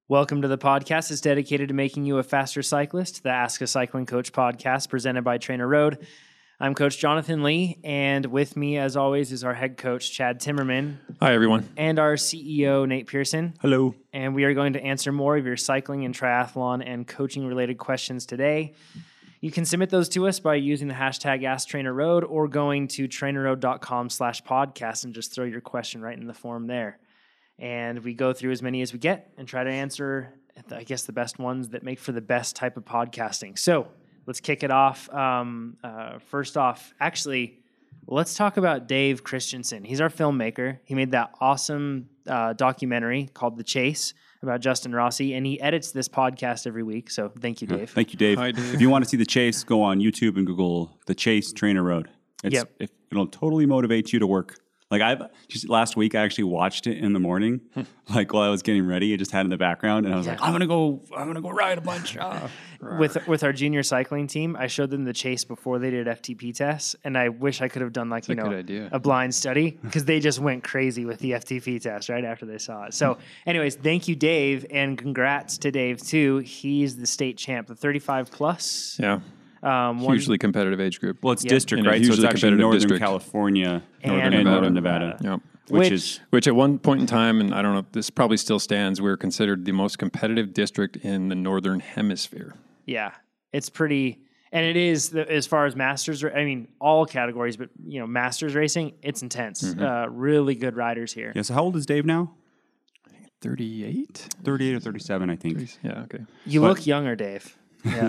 Welcome to the podcast. It's dedicated to making you a faster cyclist, the Ask a Cycling Coach podcast presented by Trainer Road. I'm Coach Jonathan Lee, and with me, as always, is our head coach, Chad Timmerman. Hi, everyone. And our CEO, Nate Pearson. Hello. And we are going to answer more of your cycling and triathlon and coaching-related questions today. You can submit those to us by using the hashtag AskTrainerRoad or going to trainerroad.com/podcast and just throw your question right in the form there. And we go through as many as we get and try to answer, I guess, the best ones that make for the best type of podcasting. So let's kick it off. First off, actually, let's talk about Dave Christensen. He's our filmmaker. He made that awesome documentary called The Chase about Justin Rossi, and he edits this podcast every week. So thank you, Dave. Thank you, Dave. Hi, Dave. If you want to see The Chase, go on YouTube and Google The Chase Trainer Road. It'll totally motivate you to work. Like last week, I actually watched it in the morning, like while I was getting ready. I just had it in the background, and I was like, I'm gonna go ride a bunch. With our junior cycling team, I showed them the Chase before they did FTP tests, and I wish I could have done a blind study, because they just went crazy with the FTP test right after they saw it. So, anyways, thank you, Dave, and congrats to Dave too. He's the state champ, the 35 plus. Yeah. Hugely competitive age group. Well, it's district, right? So it's actually Northern California and Northern Nevada. Yep. Which at one point in time, and I don't know if this probably still stands, we're considered the most competitive district in the Northern Hemisphere. Yeah, it's pretty, and it is, as far as masters, all categories, but masters racing, it's intense. Really good riders here. Yeah, so how old is Dave now? 38? 38 or 37, I think. Yeah, okay. You look younger, Dave.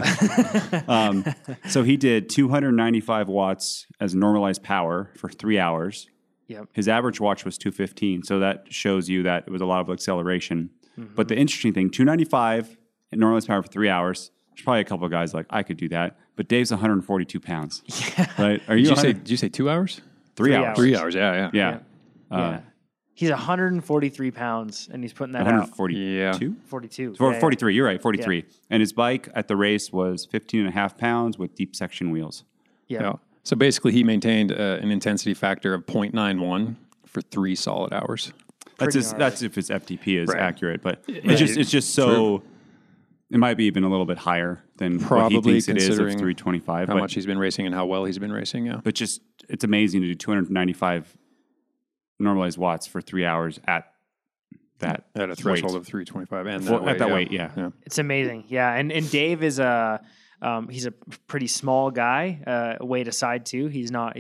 Yeah. So he did 295 watts as normalized power for 3 hours. Yep. His average watch was 215, so that shows you that it was a lot of acceleration. But the interesting thing, 295 at normalized power for 3 hours. There's probably a couple of guys like, I could do that. But Dave's 142 pounds. Yeah. Right? Did you say 2 hours? 3 hours. 3 hours, yeah. Yeah. He's 143 pounds, and he's putting that 142? out. 42. 43, you're right, 43. Yeah. And his bike at the race was 15 and a half pounds with deep section wheels. Yeah. So basically, he maintained an intensity factor of 0.91 for 3 solid hours. That's if his FTP is accurate, but it's just so... It might be even a little bit higher than probably what he thinks it is of 325. How much he's been racing and how well he's been racing, yeah. But just, it's amazing to do 295 normalized watts for 3 hours at that at a threshold weight. of 325 and at that weight, yeah. It's amazing, yeah. And Dave is he's a pretty small guy, weight aside too. He's not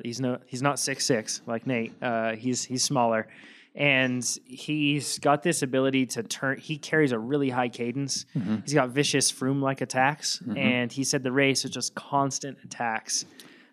6'6" like Nate. He's smaller, and he's got this ability to turn. He carries a really high cadence. He's got vicious Froome-like attacks, and he said the race was just constant attacks.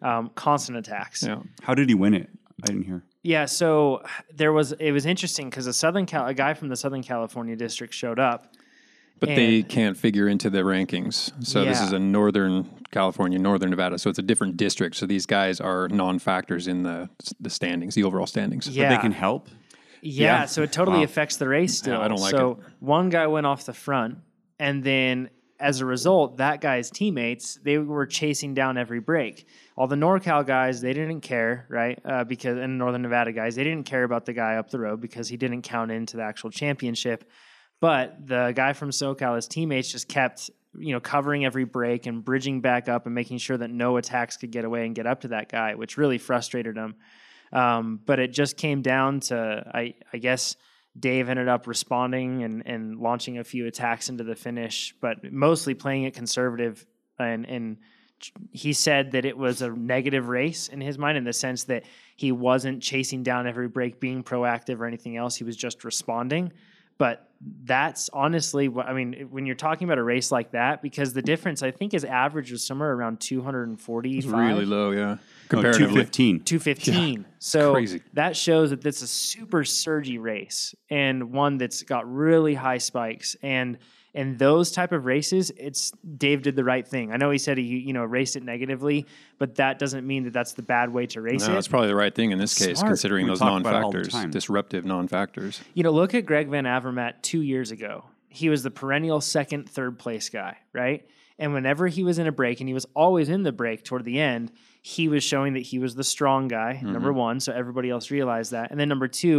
Yeah. How did he win it? I didn't hear. Yeah, so it was interesting because a guy from the Southern California district showed up. But they can't figure into the rankings. So this is a Northern California, Northern Nevada. So it's a different district. So these guys are non-factors in the standings, the overall standings. Yeah. But they can help? Yeah, so it totally affects the race still. Yeah, I don't like it. One guy went off the front, and then as a result, that guy's teammates, they were chasing down every break. All the NorCal guys, they didn't care, right? And Northern Nevada guys, they didn't care about the guy up the road because he didn't count into the actual championship. But the guy from SoCal, his teammates just kept, covering every break and bridging back up and making sure that no attacks could get away and get up to that guy, which really frustrated him. But it just came down to, I guess, Dave ended up responding and launching a few attacks into the finish, but mostly playing it conservative. And he said that it was a negative race in his mind, in the sense that he wasn't chasing down every break, being proactive or anything else. He was just responding. But that's honestly what, when you're talking about a race like that, because the difference, I think his average was somewhere around 245. It's really low, yeah. Comparatively. 215. Yeah. So crazy. That shows that this is a super surgy race, and one that's got really high spikes. And in those type of races, Dave did the right thing. I know he said he raced it negatively, but that doesn't mean that that's the bad way to race it. No, that's probably the right thing in this case, considering those non-factors, disruptive non-factors. Look at Greg Van Avermaet 2 years ago. He was the perennial second, third place guy, right? And whenever he was in a break, and he was always in the break toward the end, he was showing that he was the strong guy, number one, so everybody else realized that. And then number two,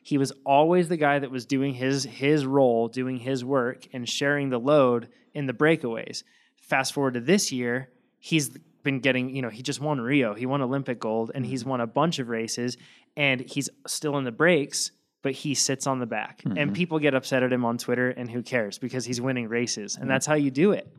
he was always the guy that was doing his role, doing his work, and sharing the load in the breakaways. Fast forward to this year, he's been getting, he just won Rio. He won Olympic gold, and he's won a bunch of races, and he's still in the breaks, but he sits on the back. And people get upset at him on Twitter, and who cares? Because he's winning races, and that's how you do it.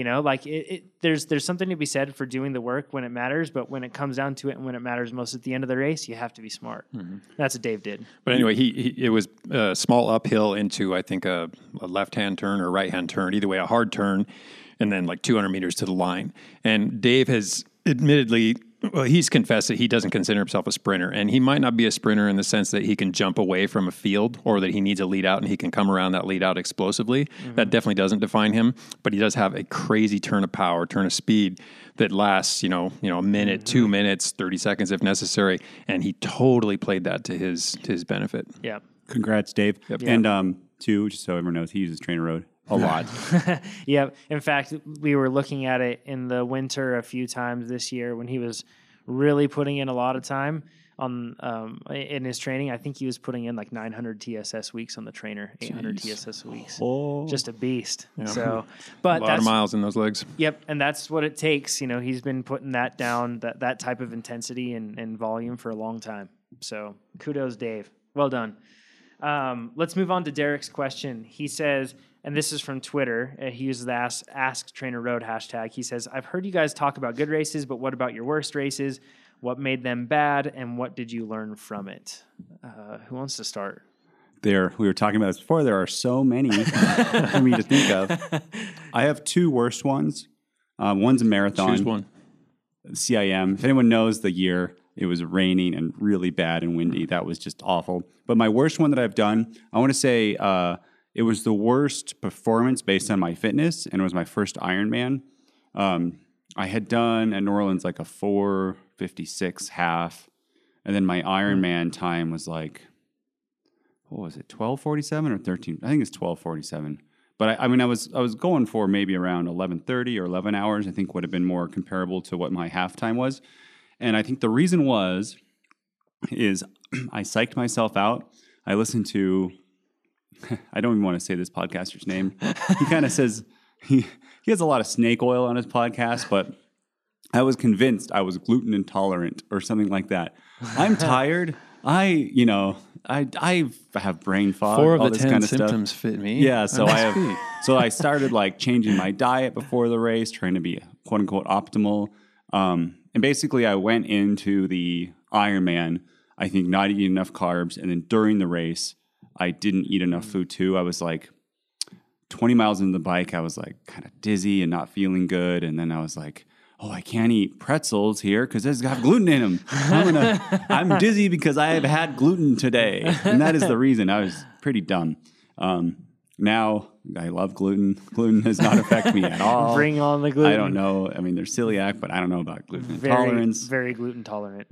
There's something to be said for doing the work when it matters, but when it comes down to it and when it matters most at the end of the race, you have to be smart. That's what Dave did. But anyway, it was a small uphill into, I think, a left-hand turn or right-hand turn, either way, a hard turn, and then like 200 meters to the line. And Dave has admittedly, he's confessed that he doesn't consider himself a sprinter, and he might not be a sprinter in the sense that he can jump away from a field or that he needs a lead out and he can come around that lead out explosively. That definitely doesn't define him, but he does have a crazy turn of power, turn of speed that lasts, a minute, 2 minutes, 30 seconds if necessary, and he totally played that to his benefit. Yeah. Congrats, Dave. Yep. And too, just so everyone knows, he uses Trainer Road a lot. Yeah. In fact, we were looking at it in the winter a few times this year when he was really putting in a lot of time on in his training. I think he was putting in like 900 TSS weeks on the trainer, 800 TSS weeks. Oh. Just a beast. Yeah. So, but a lot of miles in those legs. Yep, and that's what it takes. He's been putting that down, that type of intensity and volume for a long time. So, kudos, Dave. Well done. Let's move on to Derek's question. He says, and this is from Twitter. He uses the Ask Trainer Road hashtag. He says, I've heard you guys talk about good races, but what about your worst races? What made them bad, and what did you learn from it? Who wants to start? We were talking about this before. There are so many for me to think of. I have two worst ones. One's a marathon. Choose one. CIM. If anyone knows the year, it was raining and really bad and windy. That was just awful. But my worst one that I've done, I want to say it was the worst performance based on my fitness, and it was my first Ironman. I had done at New Orleans like a 4:56 half, and then my Ironman time was like, what was it, 12:47 or 13? I think it's 12:47. But I was going for maybe around 11:30 or 11 hours. I think would have been more comparable to what my halftime was. And I think the reason is I psyched myself out. I listened to, I don't even want to say this podcaster's name. He kind of says, he has a lot of snake oil on his podcast, but I was convinced I was gluten intolerant or something like that. I'm tired. I have brain fog. 4 of all the this 10 kind of symptoms stuff. fit me. Yeah, so I started like changing my diet before the race, trying to be quote unquote optimal. And basically I went into the Ironman, I think not eating enough carbs, and then during the race I didn't eat enough food too. I was like 20 miles into the bike, I was like kind of dizzy and not feeling good, and then I was like, oh, I can't eat pretzels here because it's got gluten in them. I'm dizzy because I have had gluten today. And that is the reason. I was pretty dumb. Now I love gluten. Gluten does not affect me at all. Bring on the gluten. I don't know. I mean, there's celiac, but I don't know about gluten intolerance. Very gluten tolerant.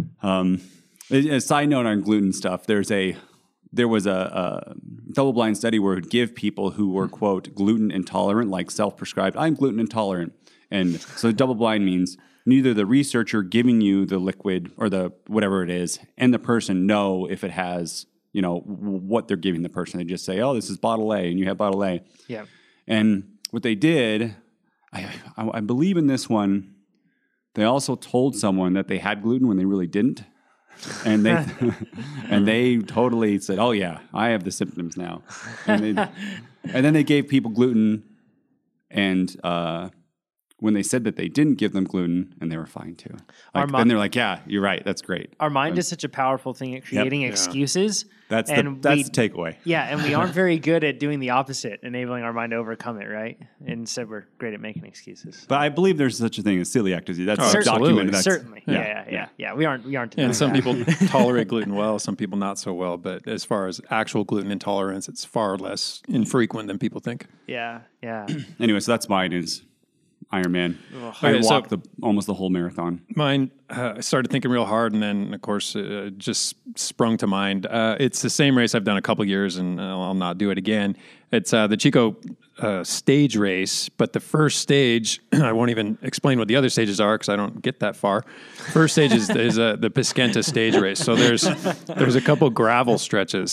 A side note on gluten stuff, there was a double-blind study where it would give people who were, quote, gluten intolerant, like self-prescribed, I'm gluten intolerant. And so double-blind means neither the researcher giving you the liquid or the whatever it is and the person know if it has, what they're giving the person. They just say, oh, this is bottle A, and you have bottle A. Yeah. And what they did, I believe in this one, they also told someone that they had gluten when they really didn't. And they totally said, "Oh yeah, I have the symptoms now." And then they gave people gluten, and when they said that they didn't give them gluten, and they were fine too. Then they're like, "Yeah, you're right. That's great." Our mind is such a powerful thing at creating excuses. That's the takeaway. Yeah, and we aren't very good at doing the opposite, enabling our mind to overcome it, right? Instead, we're great at making excuses. But I believe there's such a thing as celiac disease. That's documented. Certainly. Yeah. We aren't. And some people tolerate gluten well, some people not so well. But as far as actual gluten intolerance, it's far less infrequent than people think. Yeah. Anyway, so that's mine is Ironman. I walked almost the whole marathon. Mine, I started thinking real hard, and then, of course, just sprung to mind. It's the same race I've done a couple years, and I'll not do it again. It's the Chico stage race, but the first stage, I won't even explain what the other stages are because I don't get that far. First stage is the Piscenta stage race. So there's a couple gravel stretches.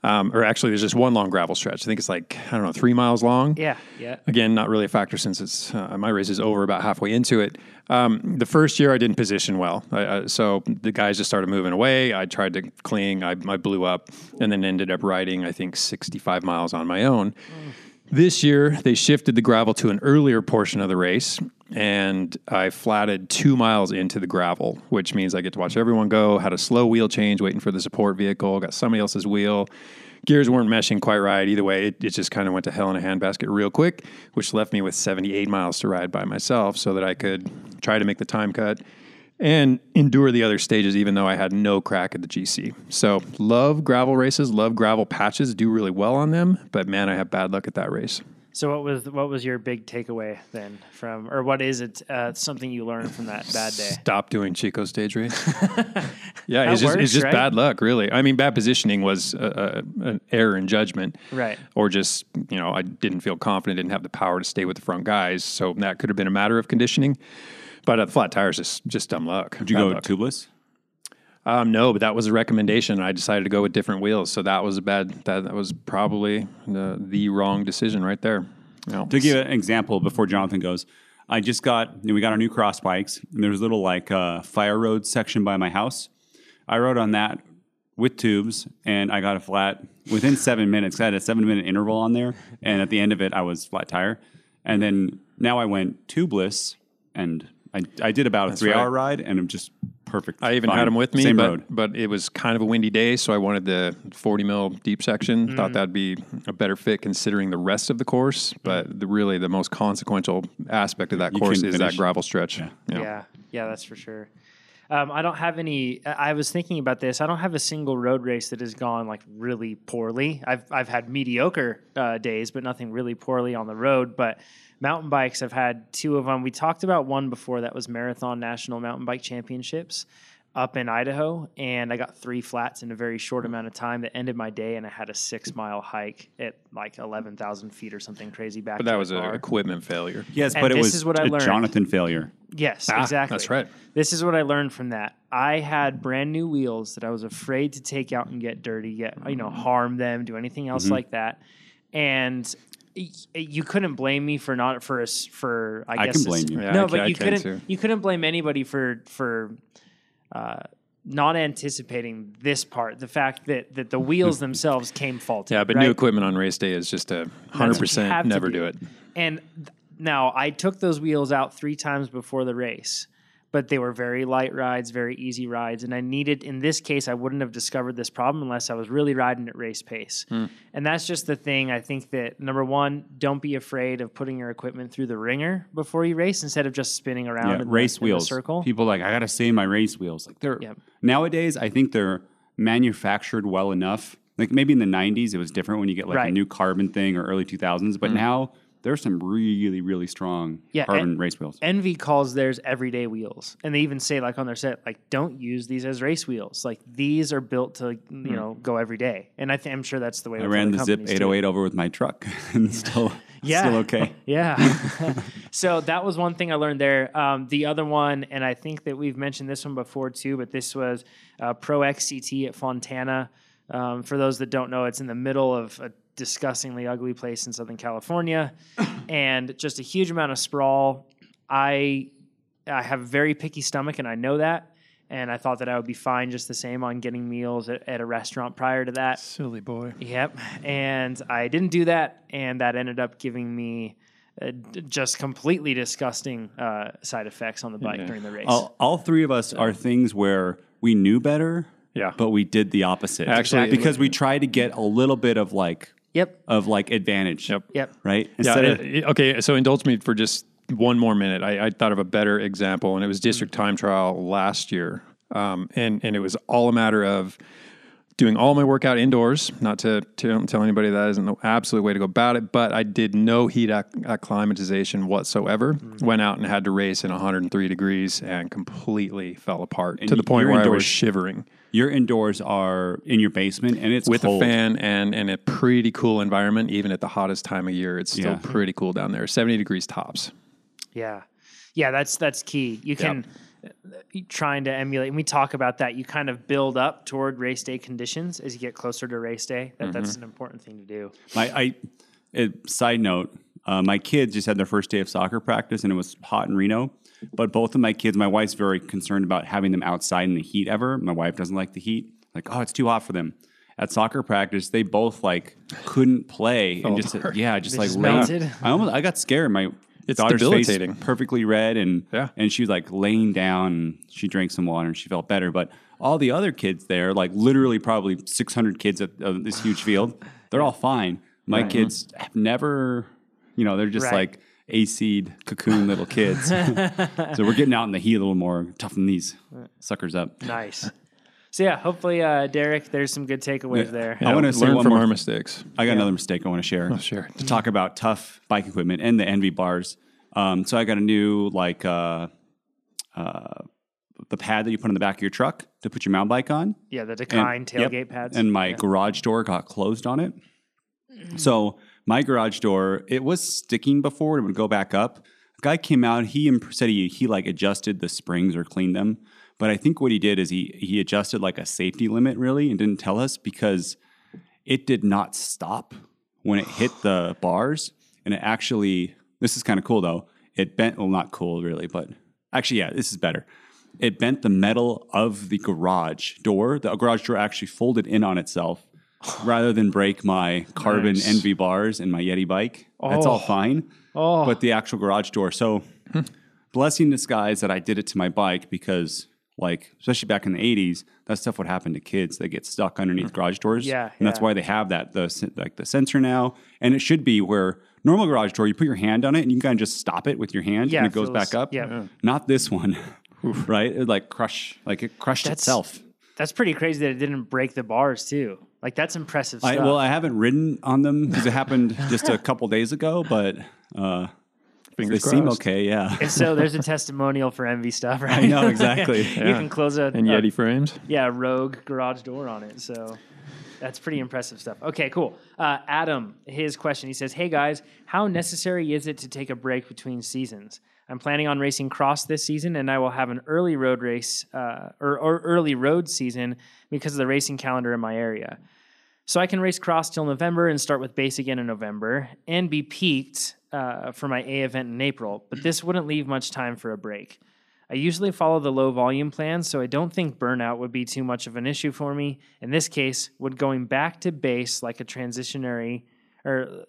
Or actually, there's just one long gravel stretch. I think it's like, I don't know, 3 miles long. Yeah. Again, not really a factor since it's my race is over about halfway into it. The first year I didn't position well. So the guys just started moving away. I tried to cling. I blew up and then ended up riding, I think, 65 miles on my own. This year, they shifted the gravel to an earlier portion of the race, and I flatted 2 miles into the gravel, which means I get to watch everyone go, had a slow wheel change, waiting for the support vehicle, got somebody else's wheel. Gears weren't meshing quite right. Either way, it just kind of went to hell in a handbasket real quick, which left me with 78 miles to ride by myself so that I could try to make the time cut and endure the other stages, even though I had no crack at the GC. So love gravel races, love gravel patches, do really well on them, but man, I have bad luck at that race. So what was your big takeaway then from, or what is it, something you learned from that bad day? Stop doing Chico stage race. Yeah, That it's just right? bad luck, really. I mean, bad positioning was an error in judgment. Right. Or just, I didn't feel confident, didn't have the power to stay with the front guys. So that could have been a matter of conditioning. But the flat tires is just dumb luck. Did you go tubeless? No, but that was a recommendation. I decided to go with different wheels. So that was that was probably the wrong decision right there. To give an example before Jonathan goes, I just we got our new cross bikes, and there's a little fire road section by my house. I rode on that with tubes, and I got a flat within 7 minutes. I had a 7-minute interval on there, and at the end of it, I was flat tire. And then now I went tubeless, and I did about a 3-hour ride, and I'm just perfect. I even fine. had them with me, Same road. but it was kind of a windy day, so I wanted the 40 mil deep section. Thought that'd be a better fit considering the rest of the course. But really the most consequential aspect of that course is that gravel stretch. Yeah, that's for sure. I don't have any. I was thinking about this. I don't have a single road race that has gone like really poorly. I've had mediocre days, but nothing really poorly on the road. But mountain bikes, I've had 2 of them. We talked about one before that was Marathon National Mountain Bike Championships up in Idaho, and I got 3 flats in a very short amount of time that ended my day, and I had a 6-mile hike at like 11,000 feet or something crazy back. But that was an equipment failure. Yes, and but it this was is what I a learned. Jonathan failure. Yes, exactly. That's right. This is what I learned from that. I had brand new wheels that I was afraid to take out and get dirty, harm them, do anything else like that, and you couldn't blame me for not for I guess can blame you. Yeah, no, I but you can couldn't too. you couldn't blame anybody for not anticipating this part, the fact that the wheels themselves came faulty. Yeah, but right? new equipment on race day is just a That's what you 100% have to never do it. And now I took those wheels out 3 times before the race, but they were very light rides, very easy rides. And in this case, I wouldn't have discovered this problem unless I was really riding at race pace. And that's just the thing. I think that, number one, don't be afraid of putting your equipment through the ringer before you race instead of just spinning around in race the wheels. circle. People I got to save my race wheels. Like nowadays, I think they're manufactured well enough. Like maybe in the 90s, it was different when you get a new carbon thing or early 2000s. But now there's some really, really strong carbon race wheels. Envy calls theirs everyday wheels. And they even say on their set, don't use these as race wheels. These are built to, go every day. And I'm sure that's the way I ran the Zip 808 over with my truck and still okay. Yeah. So that was one thing I learned there. The other one, and I think that we've mentioned this one before too, but this was Pro XCT at Fontana. For those that don't know, it's in the middle of a disgustingly ugly place in Southern California and just a huge amount of sprawl. I have a very picky stomach, and I know that. And I thought that I would be fine just the same on getting meals at a restaurant prior to that. Silly boy. Yep. And I didn't do that, and that ended up giving me just completely disgusting side effects on the bike during the race. All 3 of us are things where we knew better, but we did the opposite. Actually, because we tried to get a little bit of advantage. Yep. Right? Okay, so indulge me for just one more minute. I thought of a better example, and it was district time trial last year. And it was all a matter of doing all my workout indoors, not to tell anybody that isn't the absolute way to go about it, but I did no heat acclimatization whatsoever. Went out and had to race in 103 degrees and completely fell apart to the point where I was shivering. Your indoors are in your basement, and it's with cold. a fan and a pretty cool environment. Even at the hottest time of year, it's still pretty cool down there. 70 degrees tops. Yeah, that's key. You can trying to emulate, and we talk about that, you kind of build up toward race day conditions as you get closer to race day. That's an important thing to do. Side note, my kids just had their first day of soccer practice, and it was hot in Reno. But both of my kids, my wife's very concerned about having them outside in the heat ever. My wife doesn't like the heat. Like, oh, it's too hot for them. At soccer practice, they both like couldn't play and just like melted. I got scared. My It's daughter's debilitating. face perfectly red, and she was like laying down. And she drank some water and she felt better. But all the other kids there, like literally probably 600 kids at this huge field, they're all fine. My kids have never, they're just like AC'd cocoon little kids. So we're getting out in the heat a little more, toughen these suckers up. Nice. So hopefully, Derek, there's some good takeaways there. Yeah, I want to say learn one from more our mistakes. I got another mistake I want to share. Oh, sure. To talk about tough bike equipment and the Envy bars. So I got a new the pad that you put on the back of your truck to put your mountain bike on. Yeah, the Dakine tailgate pads. And my garage door got closed on it. So my garage door, it was sticking before, it would go back up. A guy came out, he said he like adjusted the springs or cleaned them. But I think what he did is he adjusted like a safety limit really and didn't tell us because it did not stop when it hit the bars. And it actually, this is kind of cool though, it bent, well not cool really, but actually yeah, this is better. It bent the metal of the garage door. The garage door actually folded in on itself rather than break my carbon Envy bars and my Yeti bike. That's all fine. But the actual garage door. So blessing in disguise that I did it to my bike because like, especially back in the 80s, that stuff would happen to kids. They get stuck underneath garage doors. And that's why they have the sensor now. And it should be where normal garage door, you put your hand on it and you can kind of just stop it with your hand and it goes back up. Not this one. Right? It it crushed itself. That's pretty crazy that it didn't break the bars too. Like that's impressive stuff. I haven't ridden on them because it happened just a couple days ago, but they seem okay, yeah. And so there's a testimonial for Envy stuff, right? I know, exactly. You can close and Yeti frames. Yeah, Rogue garage door on it. So that's pretty impressive stuff. Okay, cool. Adam, his question, he says, hey guys, how necessary is it to take a break between seasons? I'm planning on racing cross this season, and I will have an early road race or early road season because of the racing calendar in my area. So I can race cross till November and start with base again in November and be peaked for my A event in April, but this wouldn't leave much time for a break. I usually follow the low volume plan, so I don't think burnout would be too much of an issue for me. In this case, would going back to base like a transitionary, or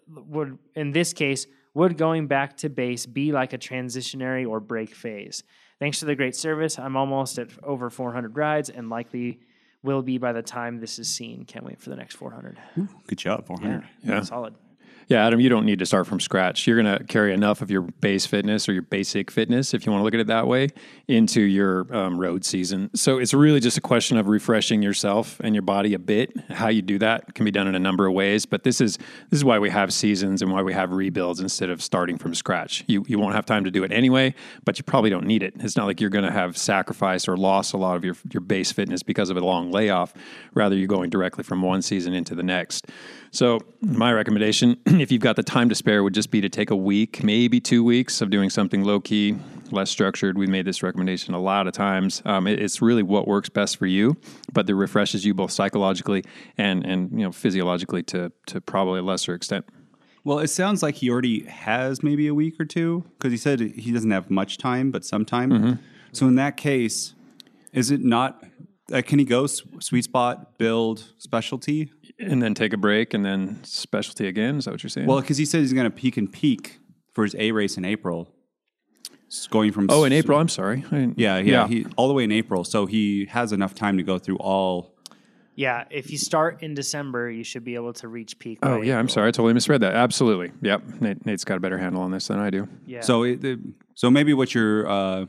would going back to base be like a transitionary or break phase? Thanks for the great service. I'm almost at over 400 rides and likely will be by the time this is seen. Can't wait for the next 400. Ooh, good job, 400. Yeah. Solid. Yeah, Adam, you don't need to start from scratch. You're going to carry enough of your base fitness or your basic fitness, if you want to look at it that way, into your road season. So it's really just a question of refreshing yourself and your body a bit. How you do that can be done in a number of ways, but this is why we have seasons and why we have rebuilds instead of starting from scratch. You won't have time to do it anyway, but you probably don't need it. It's not like you're going to have sacrificed or lost a lot of your base fitness because of a long layoff. Rather, you're going directly from one season into the next. So my recommendation, if you've got the time to spare, would just be to take a week, maybe 2 weeks of doing something low-key, less structured. We've made this recommendation a lot of times. It's really what works best for you, but it refreshes you both psychologically and physiologically to probably a lesser extent. Well, it sounds like he already has maybe a week or two because he said he doesn't have much time, but some time. Mm-hmm. So in that case, is it not... can he go sweet spot, build, specialty? And then take a break and then specialty again? Is that what you're saying? Well, because he said he's going to peak for his A race in April. It's going from... Oh, in April? I'm sorry. Yeah. He all the way in April. So he has enough time to go through all... Yeah, if you start in December, you should be able to reach peak. Oh, yeah, April. I'm sorry. I totally misread that. Absolutely. Yep. Nate's got a better handle on this than I do. Yeah. So maybe what you're... I'm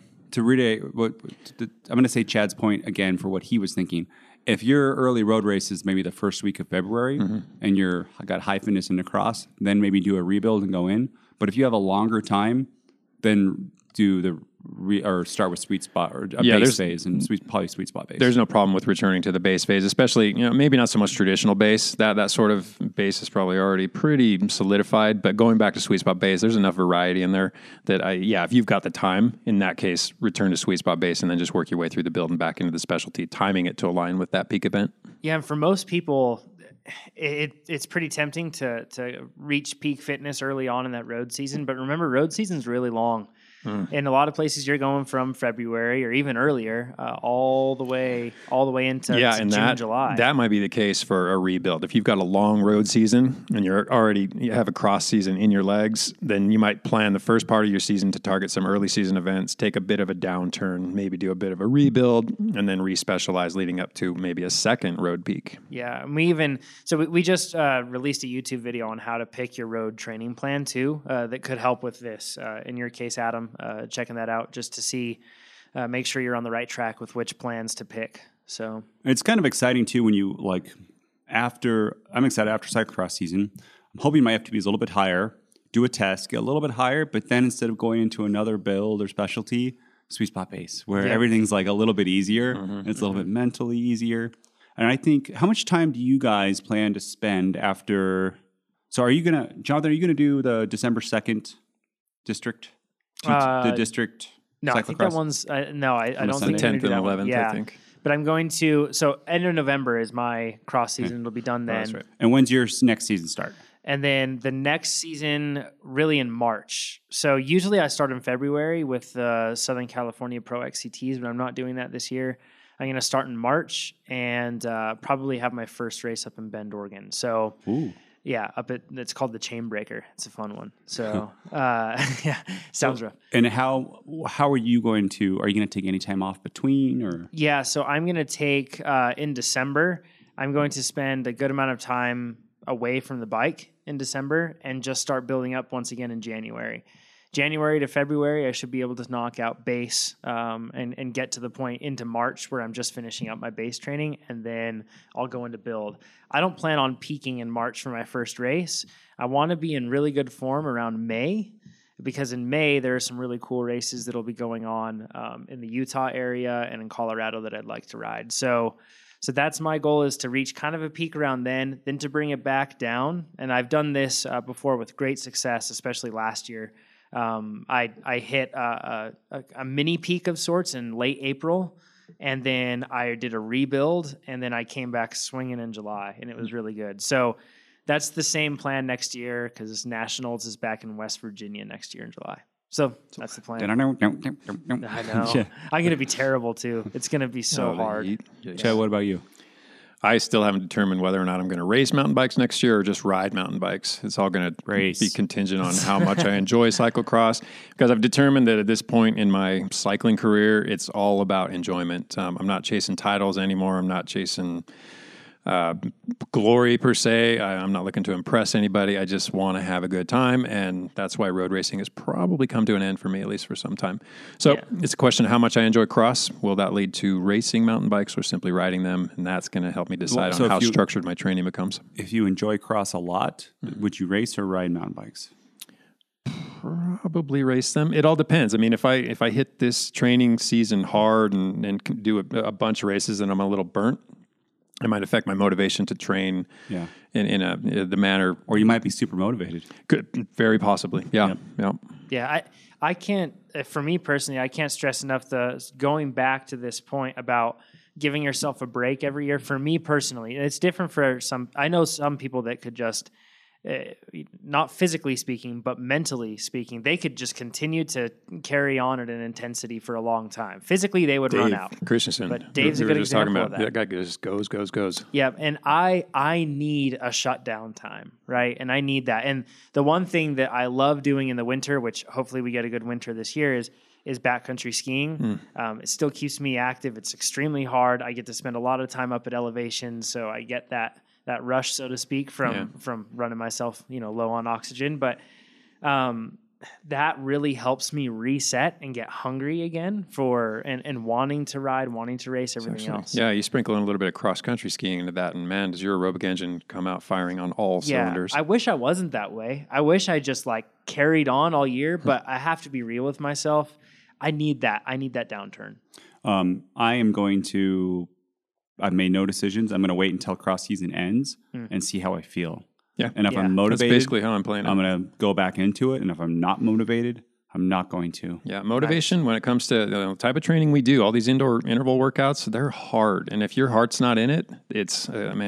going to say Chad's point again for what he was thinking. If your early road race is maybe the first week of February and you're got high fitness in the cross, then maybe do a rebuild and go in. But if you have a longer time, then do the or start with sweet spot or a Yeah, base phase and probably sweet spot base? There's no problem with returning to the base phase, especially, maybe not so much traditional base. That sort of base is probably already pretty solidified, but going back to sweet spot base, there's enough variety in there that if you've got the time, in that case, return to sweet spot base and then just work your way through the build and back into the specialty, timing it to align with that peak event. Yeah, and for most people, it's pretty tempting to reach peak fitness early on in that road season. But remember, road season's really long. In a lot of places, you're going from February or even earlier, all the way into and June, July. That might be the case for a rebuild. If you've got a long road season and you have a cross season in your legs, then you might plan the first part of your season to target some early season events, take a bit of a downturn, maybe do a bit of a rebuild, and then re-specialize leading up to maybe a second road peak. Yeah, and we just released a YouTube video on how to pick your road training plan too. That could help with this. In your case, Adam. Checking that out just to see, make sure you're on the right track with which plans to pick. So it's kind of exciting too when you I'm excited after cyclocross season. I'm hoping my FTP is a little bit higher, do a test, get a little bit higher, but then instead of going into another build or specialty, sweet spot base where everything's like a little bit easier. It's a little bit mentally easier. And I think, how much time do you guys plan to spend after? So Jonathan, are you going to do the December 2nd district? The district no, cyclocross? I think that one's no. I don't think 10th and 11th. Yeah. I think. But I'm going to. So end of November is my cross season. It'll be done then. That's right. And when's your next season start? And then the next season, really in March. So usually I start in February with the Southern California Pro XCTs, but I'm not doing that this year. I'm going to start in March and probably have my first race up in Bend, Oregon. So. Ooh. Yeah, it's called the Chain Breaker. It's a fun one. So, sounds rough. And how are you going to take any time off between or? Yeah, so I'm going to take, in December, I'm going to spend a good amount of time away from the bike in December and just start building up once again in January. January to February, I should be able to knock out base and get to the point into March where I'm just finishing up my base training, and then I'll go into build. I don't plan on peaking in March for my first race. I want to be in really good form around May, because in May there are some really cool races that'll be going on in the Utah area and in Colorado that I'd like to ride. So that's my goal, is to reach kind of a peak around then to bring it back down. And I've done this before with great success, especially last year. I hit a mini peak of sorts in late April, and then I did a rebuild, and then I came back swinging in July, and it was really good. So that's the same plan next year, because Nationals is back in West Virginia next year in July. So that's the plan. I know. Yeah. I'm going to be terrible too. It's going to be so hard. Chad, what about you? I still haven't determined whether or not I'm going to race mountain bikes next year or just ride mountain bikes. It's all going to be contingent on how much I enjoy cyclocross, because I've determined that at this point in my cycling career, it's all about enjoyment. I'm not chasing titles anymore. I'm not chasing glory per se. I'm not looking to impress anybody. I just want to have a good time, and that's why road racing has probably come to an end for me, at least for some time. So it's a question of how much I enjoy cross. Will that lead to racing mountain bikes or simply riding them? And that's going to help me decide on how structured my training becomes. If you enjoy cross a lot, would you race or ride mountain bikes? Probably race them. It all depends. I mean, if I hit this training season hard and do a bunch of races and I'm a little burnt, it might affect my motivation to train in the manner. Or you might be super motivated. Could, very possibly. Yeah. Yeah. I can't, for me personally, I can't stress enough going back to this point about giving yourself a break every year. For me personally, it's different for some. I know some people that could just, not physically speaking, but mentally speaking, they could just continue to carry on at an intensity for a long time. Physically, they would run out. Christensen. But Dave's a good example of that. That guy just goes. Yeah, and I need a shutdown time, right? And I need that. And the one thing that I love doing in the winter, which hopefully we get a good winter this year, is backcountry skiing. It still keeps me active. It's extremely hard. I get to spend a lot of time up at elevation, so I get that rush, so to speak, from running myself, low on oxygen. But that really helps me reset and get hungry again and wanting to ride, wanting to race, everything else. Yeah, you sprinkle in a little bit of cross-country skiing into that, and man, does your aerobic engine come out firing on all cylinders. I wish I wasn't that way. I wish I just carried on all year, but I have to be real with myself. I need that downturn. I've made no decisions. I'm going to wait until cross season ends and see how I feel. Yeah. And if I'm motivated, that's basically how I'm playing it. I'm going to go back into it. And if I'm not motivated, I'm not going to. Yeah, motivation when it comes to the type of training we do, all these indoor interval workouts, they're hard. And if your heart's not in it, it's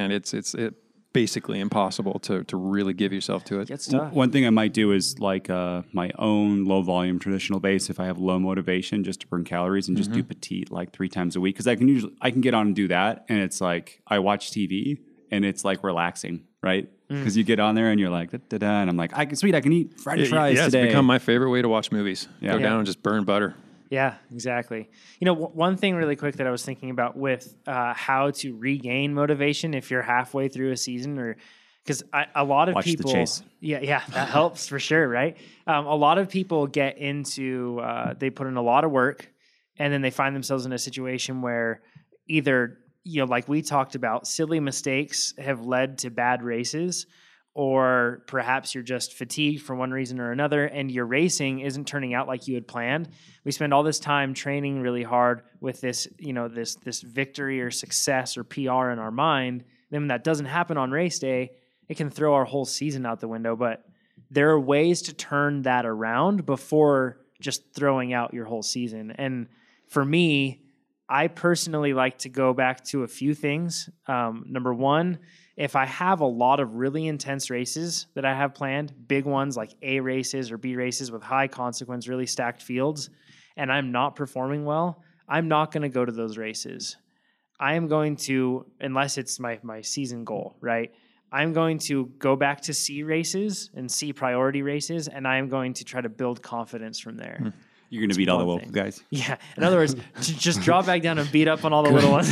basically impossible to really give yourself to it. It's tough. One thing I might do is like my own low volume traditional base if I have low motivation just to burn calories and just do petite like 3 times a week. Because I can get on and do that. And it's like I watch TV and it's like relaxing, right? Because you get on there and you're like, da-da-da, and I'm like, I can eat French fries today. It's become my favorite way to watch movies. Yeah. Go down and just burn butter. Yeah, exactly. You know, one thing really quick that I was thinking about with how to regain motivation if you're halfway through a season, or because a lot of Watch people, The Chase. yeah, that helps for sure, right? A lot of people get into they put in a lot of work, and then they find themselves in a situation where either, you know, like we talked about, silly mistakes have led to bad races, or perhaps you're just fatigued for one reason or another and your racing isn't turning out like you had planned. We spend all this time training really hard with this, you know, this victory or success or PR in our mind. Then when that doesn't happen on race day, it can throw our whole season out the window. But there are ways to turn that around before just throwing out your whole season. And for me, I personally like to go back to a few things. Number one, if I have a lot of really intense races that I have planned, big ones like A races or B races with high consequence, really stacked fields, and I'm not performing well, I'm not going to go to those races. I am going to, unless it's my season goal, right? I'm going to go back to C races and C priority races, and I am going to try to build confidence from there. You're going to beat all the local guys. Yeah. In other words, just drop back down and beat up on all the little ones.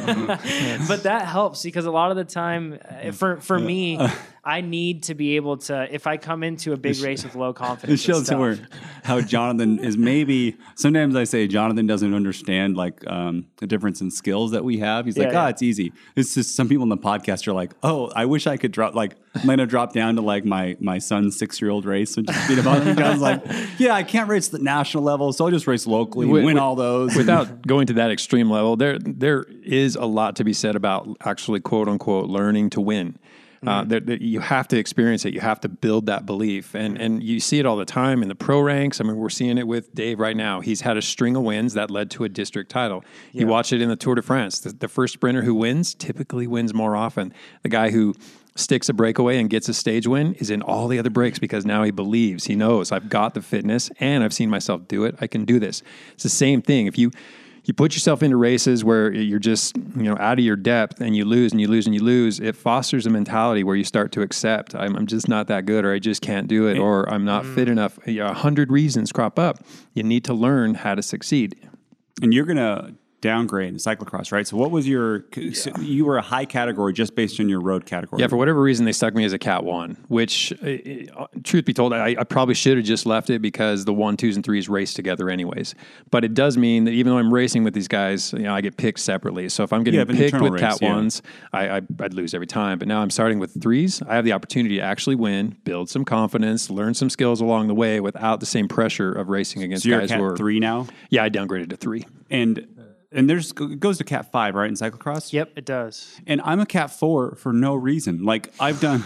But that helps because a lot of the time, for me, I need to be able to, if I come into a big race with low confidence. It shows somewhere how Jonathan is maybe, sometimes I say Jonathan doesn't understand like the difference in skills that we have. He's like, it's easy. It's just some people in the podcast are like, oh, I wish I could drop, like, I'm going to drop down to like my son's 6-year-old race and just beat him up. And John's like, yeah, I can't race the national level, so I'll just race locally and win all those. Without going to that extreme level, there is a lot to be said about actually, quote unquote, learning to win. You have to experience it. You have to build that belief. And you see it all the time in the pro ranks. I mean, we're seeing it with Dave right now. He's had a string of wins that led to a district title. Yeah. You watch it in the Tour de France. The first sprinter who wins typically wins more often. The guy who sticks a breakaway and gets a stage win is in all the other breaks because now he believes, he knows, I've got the fitness and I've seen myself do it. I can do this. It's the same thing. If you put yourself into races where you're just, out of your depth and you lose and you lose and you lose, it fosters a mentality where you start to accept, I'm just not that good, or I just can't do it, or I'm not fit enough. 100 reasons crop up. You need to learn how to succeed. And you're going to downgrade in cyclocross, right? So what was you were a high category just based on your road category. Yeah, for whatever reason, they stuck me as a Cat 1, which, truth be told, I probably should have just left it because the 1, 2s, and 3s race together anyways. But it does mean that even though I'm racing with these guys, I get picked separately. So if I'm getting picked with Cat 1s, I'd lose every time. But now I'm starting with 3s. I have the opportunity to actually win, build some confidence, learn some skills along the way without the same pressure of racing against guys who are... Cat 3 now? Yeah, I downgraded to 3. And it goes to Cat 5, right, in cyclocross? Yep, it does. And I'm a Cat 4 for no reason. Like, I've done,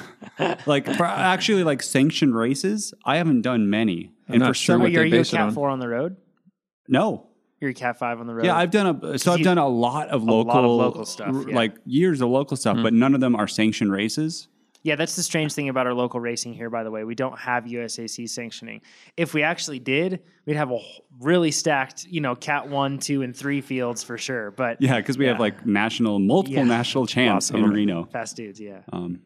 for sanctioned races, I haven't done many. I'm not sure what they base it on. Are you a Cat 4 on the road? No. You're a Cat 5 on the road? Yeah, I've done a lot of local stuff. Yeah. Like, years of local stuff, but none of them are sanctioned races. Yeah, that's the strange thing about our local racing here, by the way. We don't have USAC sanctioning. If we actually did, we'd have a really stacked, Cat 1, 2, and 3 fields for sure. But yeah, because we have like multiple national champs in Reno. Fast dudes, yeah.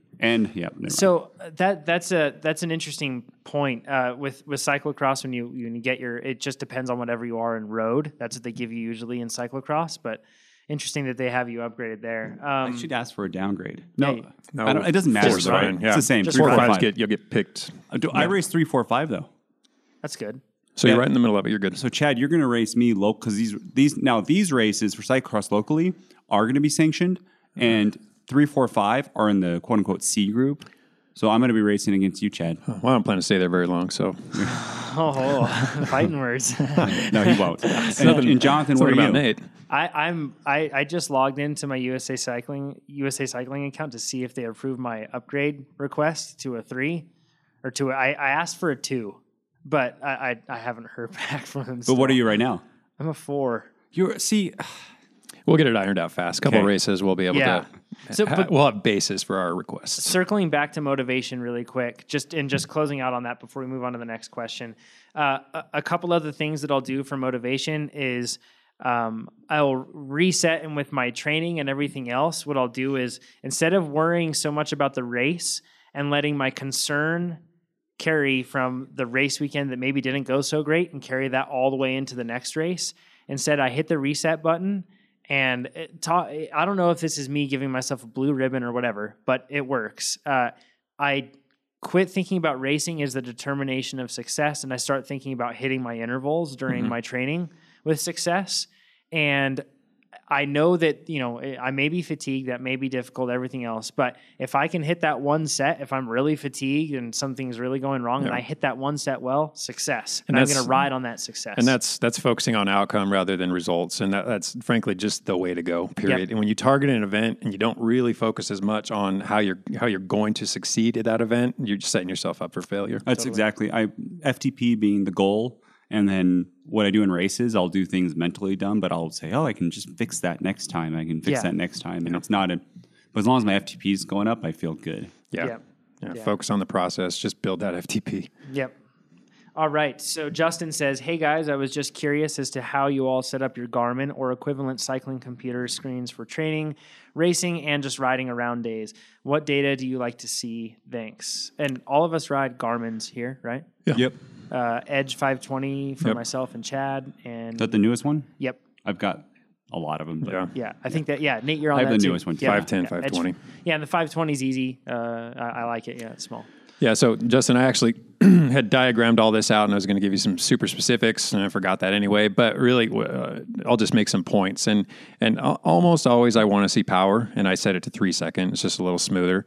So that's an interesting point with cyclocross. When you get it just depends on whatever you are in road. That's what they give you usually in cyclocross, but. Interesting that they have you upgraded there. I should ask for a downgrade. No, it doesn't matter. It's fine. It's the same. 3, 4, 5. You'll get picked. I race 3, 4, 5 though. That's good. So you're right in the middle of it. You're good. So Chad, you're going to race me local because these races for cyclocross locally are going to be sanctioned, and 3, 4, 5 are in the quote unquote C group. So I'm going to be racing against you, Chad. Well, I don't plan to stay there very long, so. Oh, fighting words. No, he won't. And Jonathan, what are about you? Nate? I just logged into my USA Cycling account to see if they approved my upgrade request to a 3 or to I asked for a 2, but I haven't heard back from them. But what are you right now? I'm a 4. We'll get it ironed out fast. A couple Okay. races, we'll be able Yeah. to. We'll have basis for our requests. Circling back to motivation really quick, just closing out on that before we move on to the next question. A couple other things that I'll do for motivation is I'll reset, and with my training and everything else, what I'll do is instead of worrying so much about the race and letting my concern carry from the race weekend that maybe didn't go so great and carry that all the way into the next race, instead I hit the reset button. And I don't know if this is me giving myself a blue ribbon or whatever, but it works. I quit thinking about racing as the determination of success, and I start thinking about hitting my intervals during my training with success. And I know that, I may be fatigued, that may be difficult, everything else. But if I can hit that one set, if I'm really fatigued and something's really going wrong, and I hit that one set well, success. And I'm going to ride on that success. And that's focusing on outcome rather than results. And that's frankly just the way to go, period. Yep. And when you target an event and you don't really focus as much on how you're going to succeed at that event, you're just setting yourself up for failure. That's exactly. FTP being the goal. And then what I do in races, I'll do things mentally dumb, but I'll say, I can just fix that next time. I can fix that next time. And it's not but as long as my FTP is going up, I feel good. Yeah. Focus on the process. Just build that FTP. Yep. All right. So Justin says, hey guys, I was just curious as to how you all set up your Garmin or equivalent cycling computer screens for training, racing, and just riding around days. What data do you like to see? Thanks. And all of us ride Garmin's here, right? Yeah. Yep. Edge 520 for myself and Chad. And Is that the newest one? Yep. I've got a lot of them. But Yeah. I think that, Nate, you're on I that have the too. newest one, Yeah. 510, 520. Yeah, and the 520 is easy. I like it. Yeah, it's small. Yeah, so Justin, I actually had diagrammed all this out, and I was going to give you some super specifics, and I forgot that anyway. But really, I'll just make some points. And almost always I want to see power, and I set it to 3 seconds. It's just a little smoother.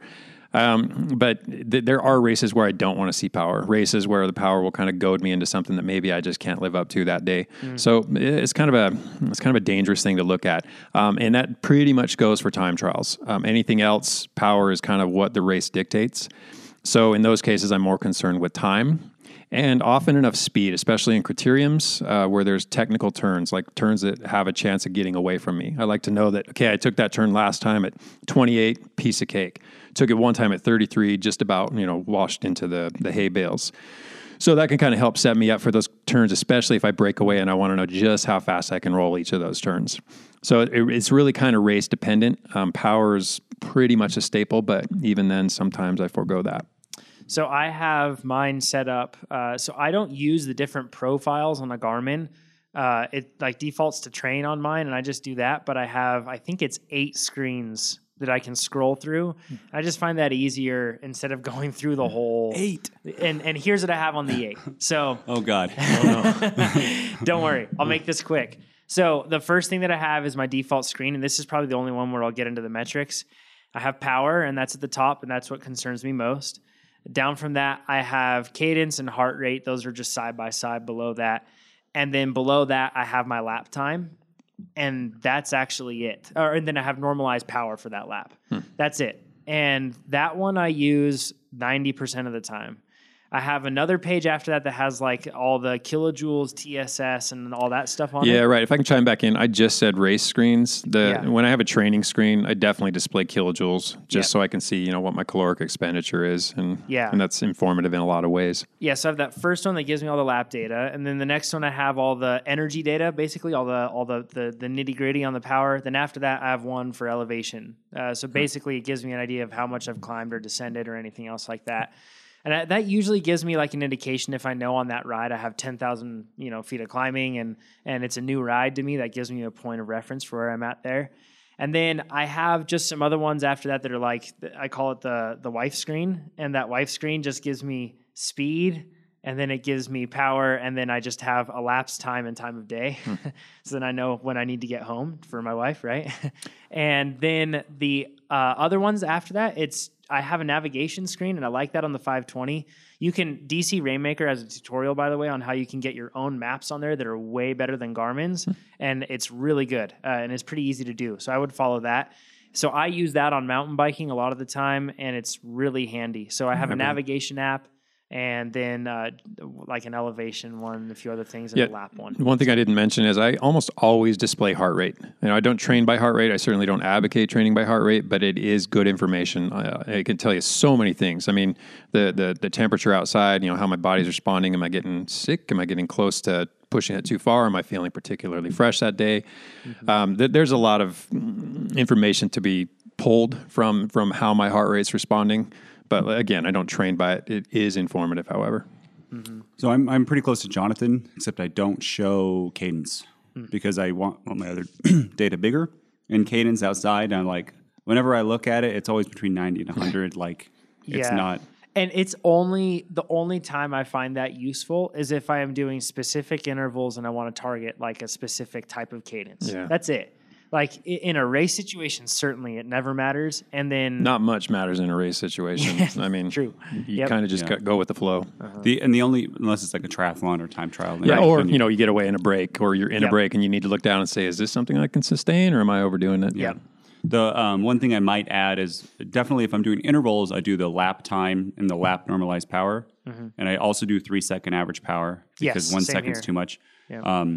But there are races where I don't want to see power, races where the power will kind of goad me into something that maybe I just can't live up to that day. So it's kind of a dangerous thing to look at. And that pretty much goes for time trials. Anything else, power is kind of what the race dictates. So in those cases, I'm more concerned with time and often enough speed, especially in criteriums where there's technical turns, like turns that have a chance of getting away from me. I like to know that, okay, I took that turn last time at 28, piece of cake. Took it one time at 33, just about, washed into the hay bales. So that can kind of help set me up for those turns, especially if I break away and I want to know just how fast I can roll each of those turns. So it's really kind of race dependent. Power is pretty much a staple, but even then, sometimes I forego that. So I have mine set up. So I don't use the different profiles on a Garmin. It like defaults to train on mine, and I just do that. But I think it's 8 screens that I can scroll through. I just find that easier instead of going through the whole 8. And here's what I have on the 8. So Oh God. don't worry, I'll make this quick. So the first thing that I have is my default screen, and this is probably the only one where I'll get into the metrics. I have power, and that's at the top, and that's what concerns me most. Down from that, I have cadence and heart rate. Those are just side by side below that. And then below that, I have my lap time. And that's actually it. And then I have normalized power for that lap. That's it. And that one I use 90% of the time. I have another page after that has like all the kilojoules, TSS, and all that stuff on it. Yeah, right. If I can chime back in, I just said race screens. When I have a training screen, I definitely display kilojoules just so I can see, what my caloric expenditure is, and that's informative in a lot of ways. Yeah, so I have that first one that gives me all the lap data, and then the next one I have all the energy data, basically all the nitty gritty on the power. Then after that, I have one for elevation. So basically, it gives me an idea of how much I've climbed or descended or anything else like that. And that usually gives me like an indication if I know on that ride I have 10,000 feet of climbing and it's a new ride to me. That gives me a point of reference for where I'm at there. And then I have just some other ones after that are like, I call it the wife screen. And that wife screen just gives me speed, and then it gives me power, and then I just have elapsed time and time of day. So then I know when I need to get home for my wife, right? And then the other ones after that, it's I have a navigation screen, and I like that on the 520. You can DC Rainmaker has a tutorial, by the way, on how you can get your own maps on there that are way better than Garmin's, and it's really good, and it's pretty easy to do. So I would follow that. So I use that on mountain biking a lot of the time, and it's really handy. So I have a navigation app, and then like an elevation one, a few other things, and a lap one. One thing I didn't mention is I almost always display heart rate. I don't train by heart rate. I certainly don't advocate training by heart rate, but it is good information. It can tell you so many things. I mean, the temperature outside, how my body's responding. Am I getting sick? Am I getting close to pushing it too far? Am I feeling particularly fresh that day? There's a lot of information to be pulled from how my heart rate's responding. But again, I don't train by it. It is informative, however. So I'm pretty close to Jonathan, except I don't show cadence because I want my other data bigger. And cadence outside, I'm like, whenever I look at it, it's always between 90 and 100. It's not. And it's the only time I find that useful is if I am doing specific intervals and I want to target like a specific type of cadence. Yeah. That's it. Like in a race situation, certainly it never matters. And then not much matters in a race situation. I mean, true. You kind of just go with the flow. The only, unless it's like a triathlon or time trial. Or you get away in a break, or you're in a break and you need to look down and say, is this something I can sustain, or am I overdoing it? Yeah. The one thing I might add is definitely if I'm doing intervals, I do the lap time and the lap normalized power. And I also do 3-second average power because 1 second's too much. Yeah.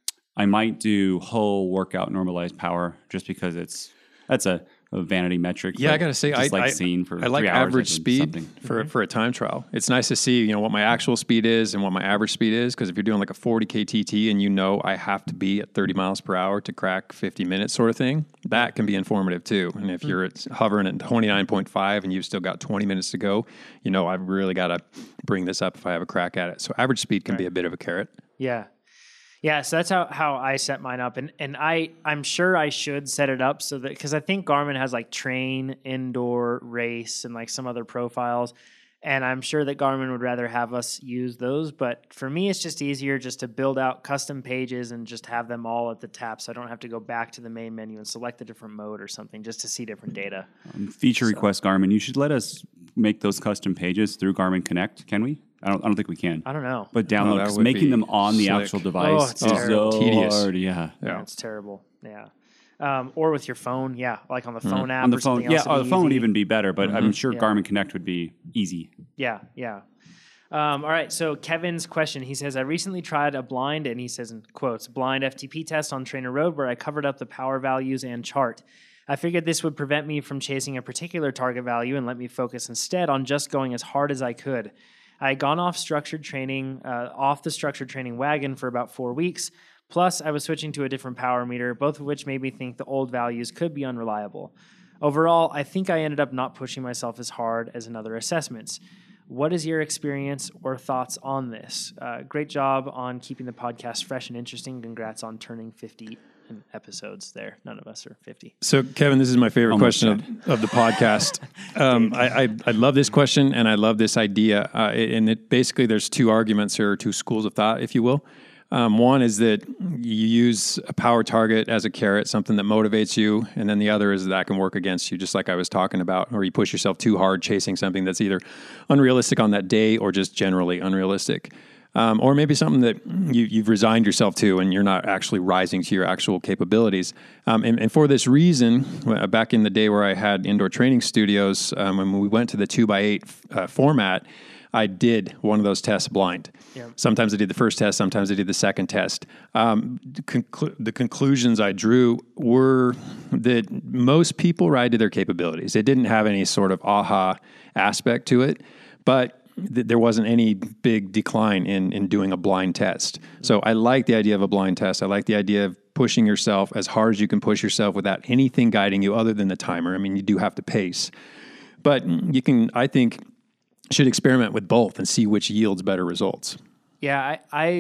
I might do whole workout normalized power just because that's a vanity metric. Yeah, I got to say, I like average speed for a time trial. It's nice to see, what my actual speed is and what my average speed is. Because if you're doing like a 40K TT and I have to be at 30 miles per hour to crack 50 minutes sort of thing, that can be informative too. And if you're hovering at 29.5 and you've still got 20 minutes to go, I've really got to bring this up if I have a crack at it. So average speed can be a bit of a carrot. Yeah. Yeah, so that's how I set mine up, and I'm sure I should set it up so that, because I think Garmin has like train, indoor, race, and like some other profiles, and I'm sure that Garmin would rather have us use those. But for me, it's just easier just to build out custom pages and just have them all at the tap, so I don't have to go back to the main menu and select a different mode or something just to see different data. Feature request, Garmin. You should let us make those custom pages through Garmin Connect. Can we? I don't think we can. I don't know. But download, because making them on the actual device is so tedious. hard. Yeah, it's terrible. Yeah. Or with your phone, like on the phone app. On the or phone, else on the phone would easy. even be better, but I'm sure Garmin Connect would be easy. Yeah. All right, so Kevin's question, he says, I recently tried a blind, and he says in quotes, blind FTP test on Trainer Road where I covered up the power values and chart. I figured this would prevent me from chasing a particular target value and let me focus instead on just going as hard as I could. I had gone off the structured training wagon for about 4 weeks. Plus, I was switching to a different power meter, both of which made me think the old values could be unreliable. Overall, I think I ended up not pushing myself as hard as in other assessments. What is your experience or thoughts on this? Great job on keeping the podcast fresh and interesting. Congrats on turning 50 episodes there. None of us are 50. So, Kevin, this is my favorite question of the podcast. I love this question, and I love this idea. And it basically, there's two arguments or two schools of thought, if you will. One is that you use a power target as a carrot, something that motivates you. And then the other is that can work against you, just like I was talking about, or you push yourself too hard chasing something that's either unrealistic on that day or just generally unrealistic. Or maybe something that you've resigned yourself to and you're not actually rising to your actual capabilities. And for this reason, back in the day where I had indoor training studios, when we went to the 2x8 format, I did one of those tests blind. Yep. Sometimes I did the first test, sometimes I did the second test. The conclusions I drew were that most people ride to their capabilities. It didn't have any sort of aha aspect to it, but there wasn't any big decline in doing a blind test. So I like the idea of a blind test. I like the idea of pushing yourself as hard as you can push yourself without anything guiding you other than the timer. I mean, you do have to pace. But you can, I think, should experiment with both and see which yields better results. Yeah,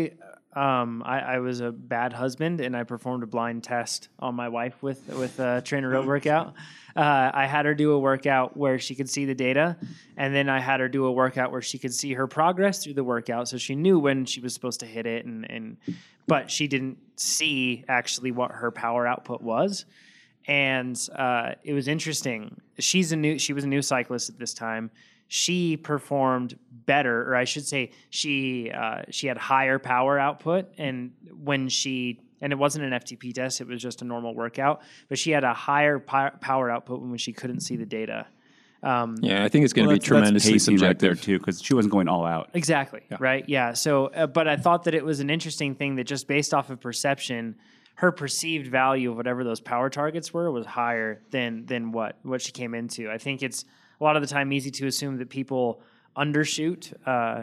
I was a bad husband, and I performed a blind test on my wife with a Trainer Road workout. I had her do a workout where she could see the data, and then I had her do a workout where she could see her progress through the workout, so she knew when she was supposed to hit it, but she didn't see actually what her power output was. And it was interesting. She was a new cyclist at this time. She performed better, or I should say, she had higher power output. And it wasn't an FTP test; it was just a normal workout. But she had a higher power output when she couldn't see the data. I think it's going to be tremendously subjective right there too, because she wasn't going all out. Exactly. Yeah. Right. Yeah. So, but I thought that it was an interesting thing that just based off of perception, her perceived value of whatever those power targets were was higher than what she came into. I think it's a lot of the time easy to assume that people undershoot,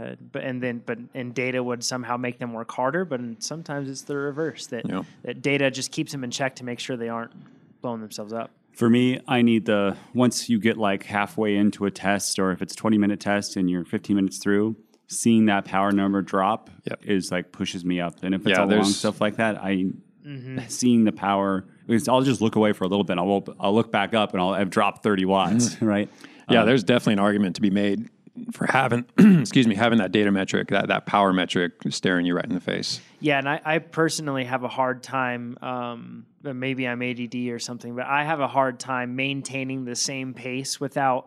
but data would somehow make them work harder. But sometimes it's the reverse, that data just keeps them in check to make sure they aren't blowing themselves up. For me, I need once you get like halfway into a test, or if it's a 20-minute test and you're 15 minutes through, seeing that power number drop is like pushes me up. And if it's long stuff like that, seeing the power, I'll just look away for a little bit. I'll look back up and I've dropped 30 watts, right? Yeah, there's definitely an argument to be made for having, having that data metric, that power metric staring you right in the face. Yeah, and I personally have a hard time, maybe I'm ADD or something, but I have a hard time maintaining the same pace without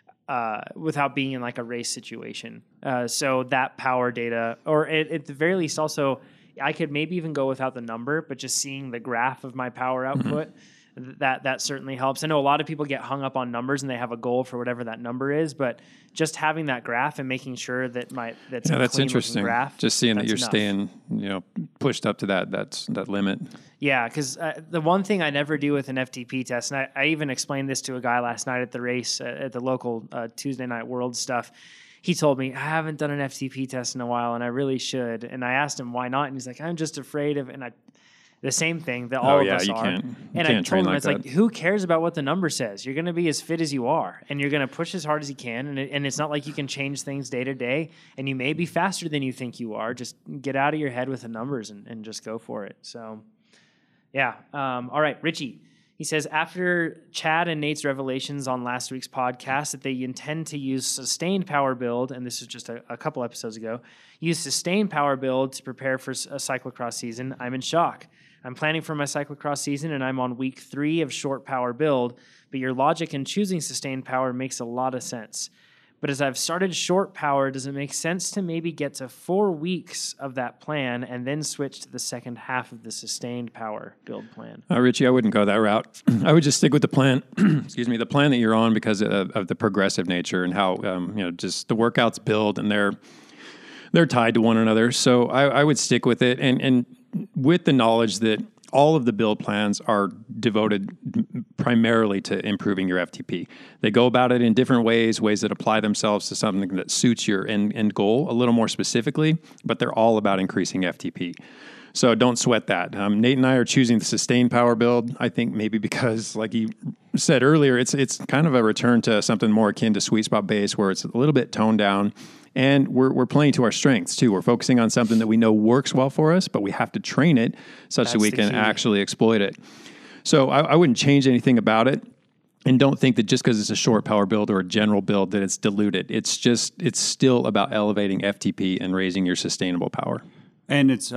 being in like a race situation. So that power data, or at the very least also, I could maybe even go without the number, but just seeing the graph of my power output, that certainly helps. I know a lot of people get hung up on numbers and they have a goal for whatever that number is, but just having that graph and making sure that that's a that's clean interesting. Graph, just seeing that you're enough. Staying, pushed up to that limit. Yeah, because the one thing I never do with an FTP test, and I even explained this to a guy last night at the race at the local Tuesday Night World stuff. He told me, I haven't done an FTP test in a while, and I really should. And I asked him why not, and he's like, I'm just afraid of. The same thing that all of us are. And I told him, it's like, who cares about what the number says? You're going to be as fit as you are, and you're going to push as hard as you can. And it's not like you can change things day to day. And you may be faster than you think you are. Just get out of your head with the numbers and just go for it. So, yeah. All right, Richie. He says, after Chad and Nate's revelations on last week's podcast that they intend to use sustained power build, and this is just a couple episodes ago, use sustained power build to prepare for a cyclocross season, I'm in shock. I'm planning for my cyclocross season, and I'm on week 3 of short power build, but your logic in choosing sustained power makes a lot of sense. But as I've started short power, does it make sense to maybe get to 4 weeks of that plan and then switch to the second half of the sustained power build plan? Richie, I wouldn't go that route. I would just stick with the plan, the plan that you're on because of the progressive nature and how, just the workouts build and they're tied to one another. So I would stick with it. And with the knowledge that all of the build plans are devoted primarily to improving your FTP. They go about it in different ways that apply themselves to something that suits your end goal a little more specifically, but they're all about increasing FTP. So don't sweat that. Nate and I are choosing the sustained power build, I think maybe because, like you said earlier, it's kind of a return to something more akin to sweet spot base where it's a little bit toned down. And we're playing to our strengths, too. We're focusing on something that we know works well for us, but we have to train it such that we can actually exploit it. So I wouldn't change anything about it. And don't think that just because it's a short power build or a general build that it's diluted. It's still about elevating FTP and raising your sustainable power. And it's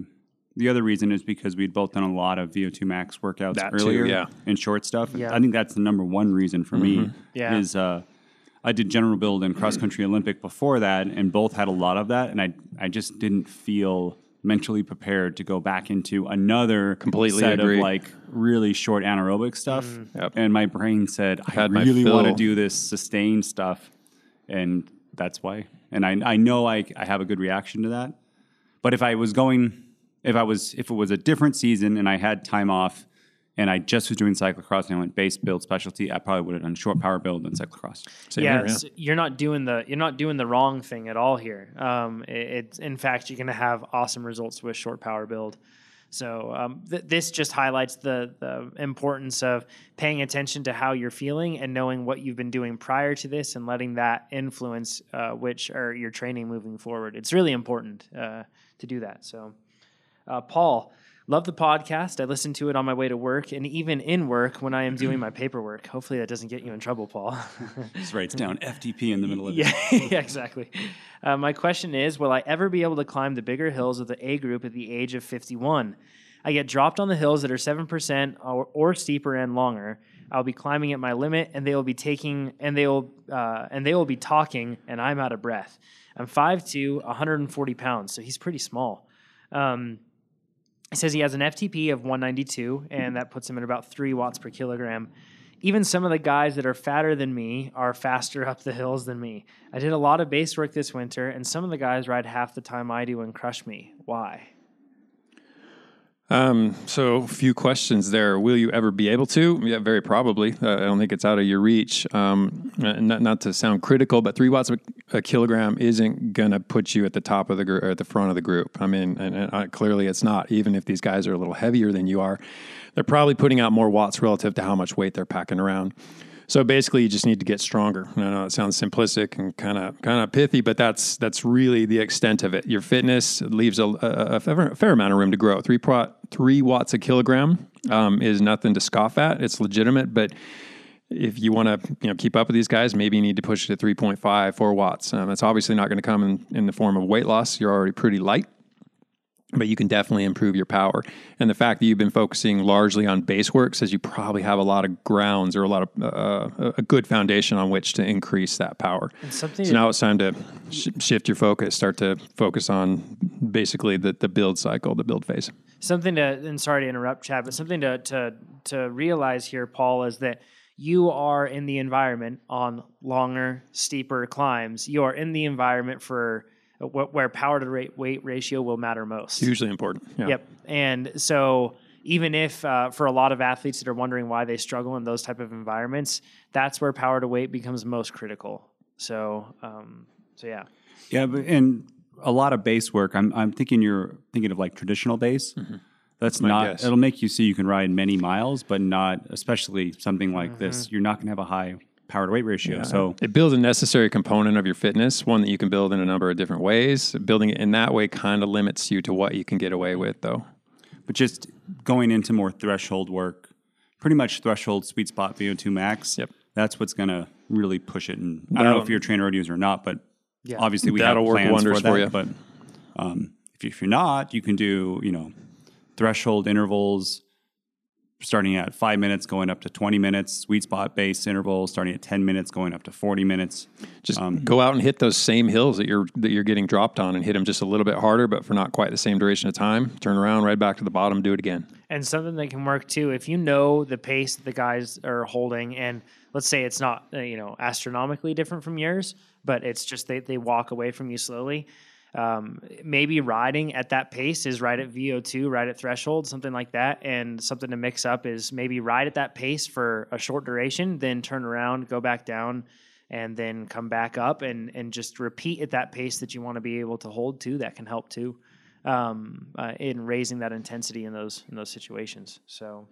the other reason is because we'd both done a lot of VO2 max workouts earlier and short stuff. Yeah. I think that's the number one reason for me is I did general build and cross country Olympic before that, and both had a lot of that, and I just didn't feel mentally prepared to go back into another set of like really short anaerobic stuff. Yep. And my brain said, I really want to do this sustained stuff, and that's why. And I know I have a good reaction to that. But if it was a different season and I had time off, and I just was doing cyclocross and I went base build specialty, I probably would have done short power build and cyclocross. So you're not doing the wrong thing at all here. It's in fact you're going to have awesome results with short power build. So this just highlights the importance of paying attention to how you're feeling and knowing what you've been doing prior to this and letting that influence which are your training moving forward. It's really important to do that. So, Paul. Love the podcast. I listen to it on my way to work and even in work when I am doing my paperwork. Hopefully that doesn't get you in trouble, Paul. Just writes down FTP in the middle of it. Yeah, exactly. My question is, will I ever be able to climb the bigger hills of the A group at the age of 51? I get dropped on the hills that are 7% or steeper and longer. I'll be climbing at my limit, and they will be talking, and I'm out of breath. I'm 5'2", 140 pounds, so he's pretty small. He says he has an FTP of 192, and that puts him at about 3 watts per kilogram. Even some of the guys that are fatter than me are faster up the hills than me. I did a lot of base work this winter, and some of the guys ride half the time I do and crush me. Why? So a few questions there. Will you ever be able to? Yeah, very probably. I don't think it's out of your reach. Not to sound critical, but 3 watts a kilogram isn't going to put you at the top of the or at the front of the group. I mean, and clearly it's not. Even if these guys are a little heavier than you are, they're probably putting out more watts relative to how much weight they're packing around. So basically, you just need to get stronger. I know it sounds simplistic and kind of pithy, but that's really the extent of it. Your fitness leaves a fair amount of room to grow. 3 watts a kilogram is nothing to scoff at. It's legitimate, but if you want to keep up with these guys, maybe you need to push it to 3.5, 4 watts. It's obviously not going to come in the form of weight loss. You're already pretty light. But you can definitely improve your power. And the fact that you've been focusing largely on base work says you probably have a lot of grounds or a lot of a good foundation on which to increase that power. So now it's time to shift your focus, start to focus on basically the build cycle, the build phase. Something to, and sorry to interrupt, Chad, but something to realize here, Paul, is that you are in the environment on longer, steeper climbs. You are in the environment for where power to weight ratio will matter most. It's hugely important. Yeah. Yep. And so even if for a lot of athletes that are wondering why they struggle in those type of environments, that's where power to weight becomes most critical. So, yeah. Yeah. And a lot of base work, I'm thinking you're thinking of like traditional base. Mm-hmm. That's not, guess. It'll make you see you can ride many miles, but not, especially something like this, you're not going to have a high power to weight ratio. Yeah. So it builds a necessary component of your fitness, one that you can build in a number of different ways. Building it in that way kind of limits you to what you can get away with, though. But just going into more threshold work, pretty much threshold sweet spot VO2 max. Yep. That's what's going to really push it. And I don't know if you're a trainer road user or not, but obviously we that'll have work plans wonders for that. For you. But if you're not, you can do threshold intervals. Starting at 5 minutes, going up to 20 minutes, sweet spot base interval, starting at 10 minutes, going up to 40 minutes. Just go out and hit those same hills that you're getting dropped on and hit them just a little bit harder, but for not quite the same duration of time. Turn around, right back to the bottom, do it again. And something that can work too, if you know the pace that the guys are holding, and let's say it's not astronomically different from yours, but it's just they walk away from you slowly. Maybe riding at that pace is right at VO2, right at threshold, something like that. And something to mix up is maybe ride at that pace for a short duration, then turn around, go back down, and then come back up and just repeat at that pace that you want to be able to hold to. That can help too in raising that intensity in those situations. So,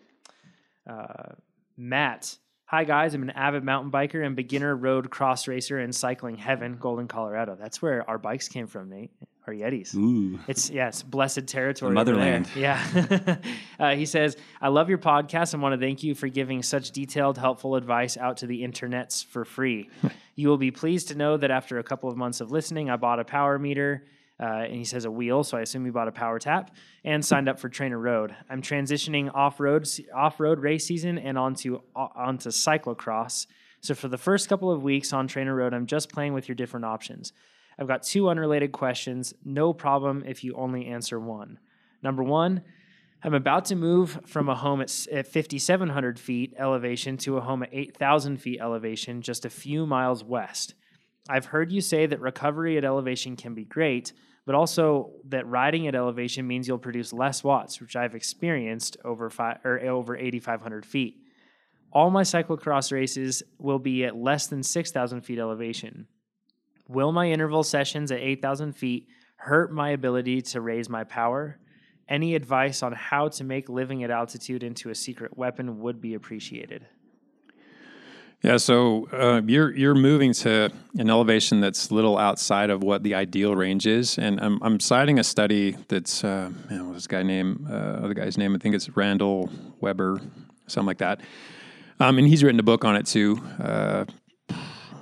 Matt. Hi, guys. I'm an avid mountain biker and beginner road cross racer in cycling heaven, Golden, Colorado. That's where our bikes came from, Nate. Our Yetis. Ooh. It's blessed territory. The motherland. Yeah. He says, I love your podcast and want to thank you for giving such detailed, helpful advice out to the internets for free. You will be pleased to know that after a couple of months of listening, I bought a power meter. And he says a wheel, so I assume he bought a power tap, and signed up for Trainer Road. I'm transitioning off-road race season and onto cyclocross. So for the first couple of weeks on Trainer Road, I'm just playing with your different options. I've got 2 unrelated questions. No problem if you only answer one. Number 1, I'm about to move from a home at 5,700 feet elevation to a home at 8,000 feet elevation, just a few miles west. I've heard you say that recovery at elevation can be great, but also that riding at elevation means you'll produce less watts, which I've experienced over 8,500 feet. All my cyclocross races will be at less than 6,000 feet elevation. Will my interval sessions at 8,000 feet hurt my ability to raise my power? Any advice on how to make living at altitude into a secret weapon would be appreciated. Yeah, so you're moving to an elevation that's a little outside of what the ideal range is, and I'm citing a study that's what's this guy name? The guy's name, I think it's Randall Weber, something like that. And he's written a book on it too.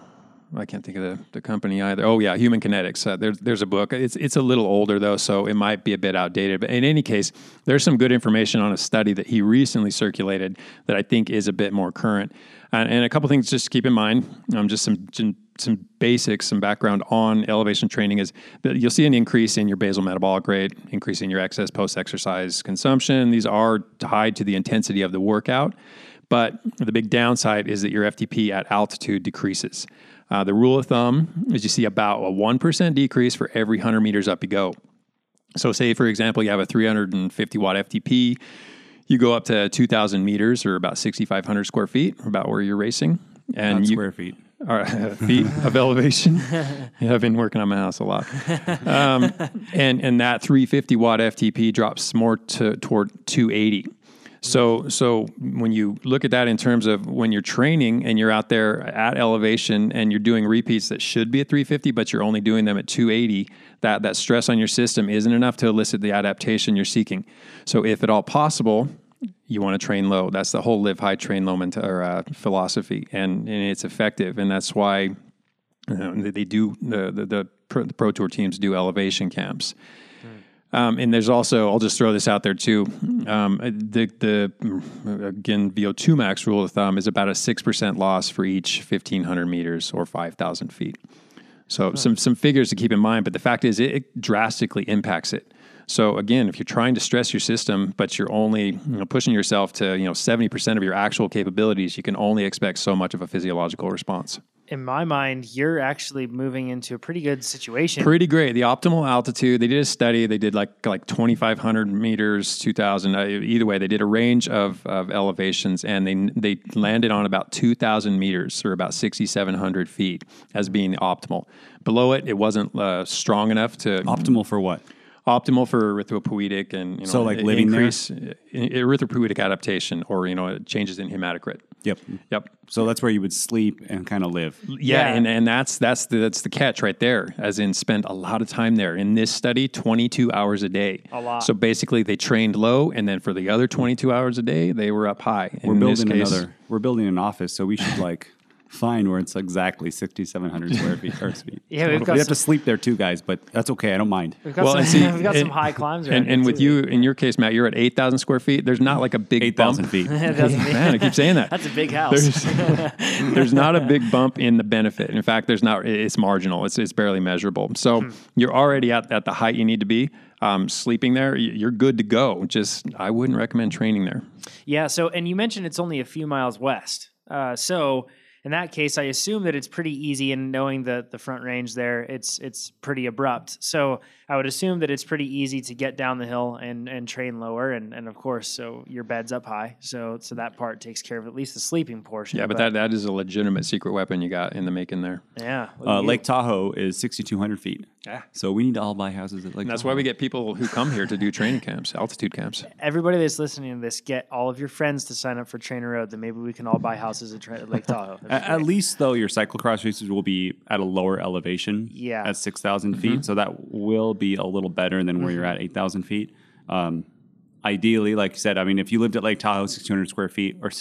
I can't think of the company either. Oh yeah, Human Kinetics. There's a book. It's a little older though, so it might be a bit outdated. But in any case, there's some good information on a study that he recently circulated that I think is a bit more current. And a couple things just to keep in mind. Just some basics, some background on elevation training is that you'll see an increase in your basal metabolic rate, increase in your excess post-exercise consumption. These are tied to the intensity of the workout. But the big downside is that your FTP at altitude decreases. The rule of thumb is you see about a 1% decrease for every 100 meters up you go. So say, for example, you have a 350 watt FTP. You go up to 2,000 meters or about 6,500 square feet, about where you're racing. And square feet. Feet of elevation. Yeah, I've been working on my house a lot. And that 350 watt FTP drops more toward 280. So when you look at that in terms of when you're training and you're out there at elevation and you're doing repeats that should be at 350, but you're only doing them at 280, that stress on your system isn't enough to elicit the adaptation you're seeking. So if at all possible, you want to train low. That's the whole live high, train low philosophy, and it's effective. And that's why they do the Pro Tour teams do elevation camps. And there's also, I'll just throw this out there too. The again, VO2 max rule of thumb is about a 6% loss for each 1,500 meters or 5,000 feet. So some figures to keep in mind, but the fact is it drastically impacts it. So again, if you're trying to stress your system, but you're only pushing yourself to 70% of your actual capabilities, you can only expect so much of a physiological response. In my mind, you're actually moving into a pretty good situation. Pretty great. The optimal altitude, they did a study. They did like 2,500 meters, 2,000. Either way, they did a range of elevations, and they landed on about 2,000 meters, or about 6,700 feet, as being the optimal. Below it, it wasn't strong enough to... Optimal for what? Optimal for erythropoietic and so like living increase erythropoietic adaptation, or changes in hematocrit. Yep. So that's where you would sleep and kind of live. Yeah. And that's the catch right there, as in spend a lot of time there. In this study, 22 hours a day. A lot. So basically they trained low, and then for the other 22 hours a day, they were up high. We're building an office, so we should find where it's exactly 6,700 square feet. Yeah, we have to sleep there too, guys, but that's okay. I don't mind. We've got some high climbs around and with you, in your case, Matt, you're at 8,000 square feet. There's not like a big 8,000 bump. feet. Man, I keep saying that. That's a big house. There's not a big bump in the benefit. In fact, there's not. It's marginal. It's barely measurable. So you're already at the height you need to be. Sleeping there, you're good to go. Just, I wouldn't recommend training there. Yeah. So, and you mentioned it's only a few miles west. So in that case, I assume that it's pretty easy, and knowing the front range there, it's pretty abrupt. So I would assume that it's pretty easy to get down the hill and train lower. And of course, so your bed's up high. So that part takes care of at least the sleeping portion. Yeah, but that is a legitimate secret weapon you got in the making there. Yeah. Lake Tahoe is 6,200 feet. Yeah. So we need to all buy houses at Lake Tahoe. That's why we get people who come here to do training camps, altitude camps. Everybody that's listening to this, get all of your friends to sign up for Trainer Road. Then maybe we can all buy houses at Lake Tahoe. At least, though, your cyclocross races will be at a lower elevation at 6,000 feet. So that will be a little better than where you're at 8,000 feet. Ideally, like you said, I mean, if you lived at Lake Tahoe, 6,200 square feet, or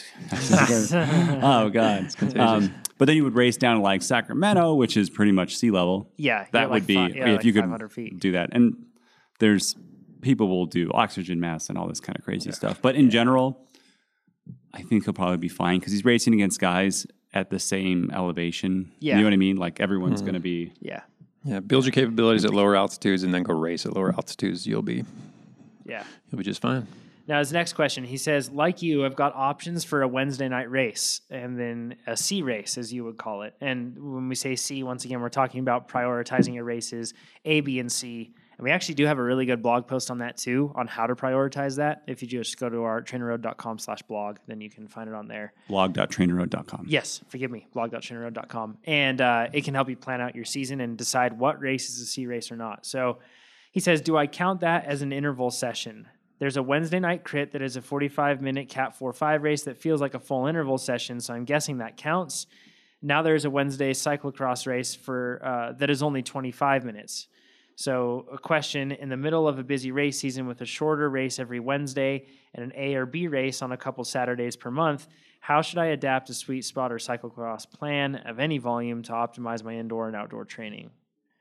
oh god, it's contagious. But then you would race down to like Sacramento, which is pretty much sea level. Yeah, that would be if you could do that. And there's people will do oxygen masks and all this kind of crazy stuff. But in general, I think he'll probably be fine because he's racing against guys at the same elevation. Yeah. You know what I mean? Like everyone's going to be. Yeah. Build your capabilities at lower altitudes and then go race at lower altitudes. You'll be just fine. Now, his next question, he says, like you, I've got options for a Wednesday night race and then a C race, as you would call it. And when we say C, once again, we're talking about prioritizing your races A, B, and C. And we actually do have a really good blog post on that too, on how to prioritize that. If you just go to our trainerroad.com/blog, then you can find it on there. Blog.trainerroad.com. Yes, forgive me, blog.trainerroad.com. And it can help you plan out your season and decide what race is a C race or not. So he says, do I count that as an interval session? There's a Wednesday night crit that is a 45-minute Cat 4-5 race that feels like a full interval session, so I'm guessing that counts. Now there's a Wednesday cyclocross race that is only 25 minutes. So a question, in the middle of a busy race season with a shorter race every Wednesday and an A or B race on a couple Saturdays per month, how should I adapt a sweet spot or cyclocross plan of any volume to optimize my indoor and outdoor training?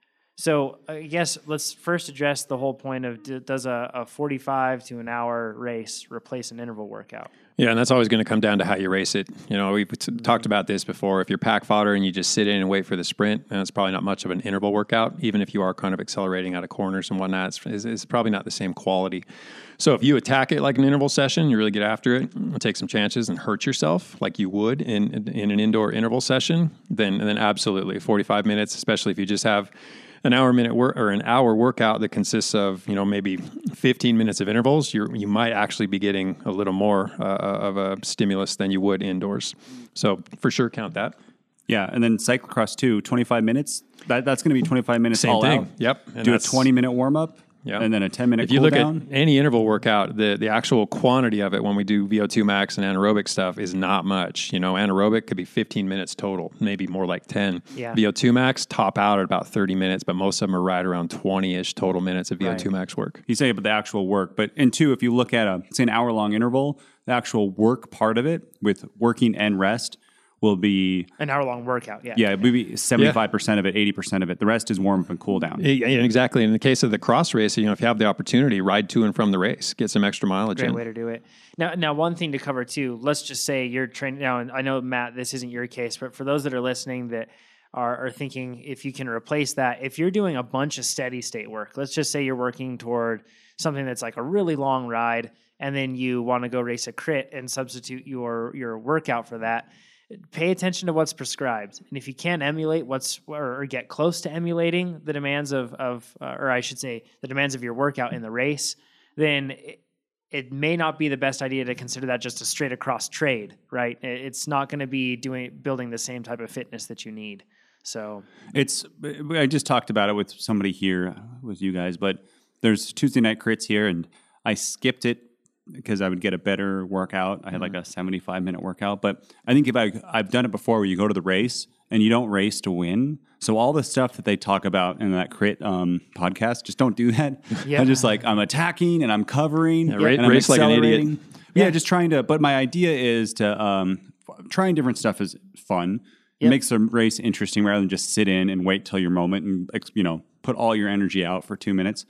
So I guess let's first address the whole point of does a 45 to an hour race replace an interval workout? Yeah, and that's always going to come down to how you race it. You know, we've talked about this before. If you're pack fodder and you just sit in and wait for the sprint, then it's probably not much of an interval workout. Even if you are kind of accelerating out of corners and whatnot, it's probably not the same quality. So if you attack it like an interval session, you really get after it, take some chances and hurt yourself like you would in an indoor interval session, then absolutely 45 minutes, especially if you just have an hour workout that consists of, you know, maybe 15 minutes of intervals, you might actually be getting a little more of a stimulus than you would indoors. So for sure, count that. Yeah, and then cyclocross too, 25 minutes. That's going to be 25 minutes Same all thing. out. Yep. And do a 20-minute warm up. Yeah. And then a 10-minute If you look cool-down. at any interval workout, the actual quantity of it when we do VO2 max and anaerobic stuff is not much. You know, anaerobic could be 15 minutes total, maybe more like 10. Yeah. VO2 max top out at about 30 minutes, but most of them are right around 20-ish total minutes of VO2 max work. You say about the actual work, but and two, if you look at say an hour-long interval, the actual work part of it with working and rest will be An hour-long workout, yeah. Yeah, maybe 75% of it, 80% of it. The rest is warm up and cool down. Yeah, exactly. In the case of the cross race, you know, if you have the opportunity, ride to and from the race, get some extra mileage Great in. way to do it. Now, one thing to cover too, let's just say you're training now, and I know, Matt, this isn't your case, but for those that are listening that are thinking if you can replace that, if you're doing a bunch of steady state work, let's just say you're working toward something that's like a really long ride, and then you want to go race a crit and substitute your workout for that, pay attention to what's prescribed. And if you can't emulate or get close to emulating the demands or I should say the demands of your workout in the race, then it may not be the best idea to consider that just a straight across trade, right? It's not going to be building the same type of fitness that you need. So I just talked about it with somebody here with you guys, but there's Tuesday night crits here and I skipped it because I would get a better workout. I had like a 75-minute workout. But I think if I've done it before where you go to the race and you don't race to win. So all the stuff that they talk about in that crit podcast, just don't do that. Yeah. I'm just like, I'm attacking and I'm covering. Yeah, and I'm race like an idiot. accelerating. Yeah, just trying to, but my idea is to, trying different stuff is fun. It makes the race interesting rather than just sit in and wait till your moment and, you know, put all your energy out for 2 minutes.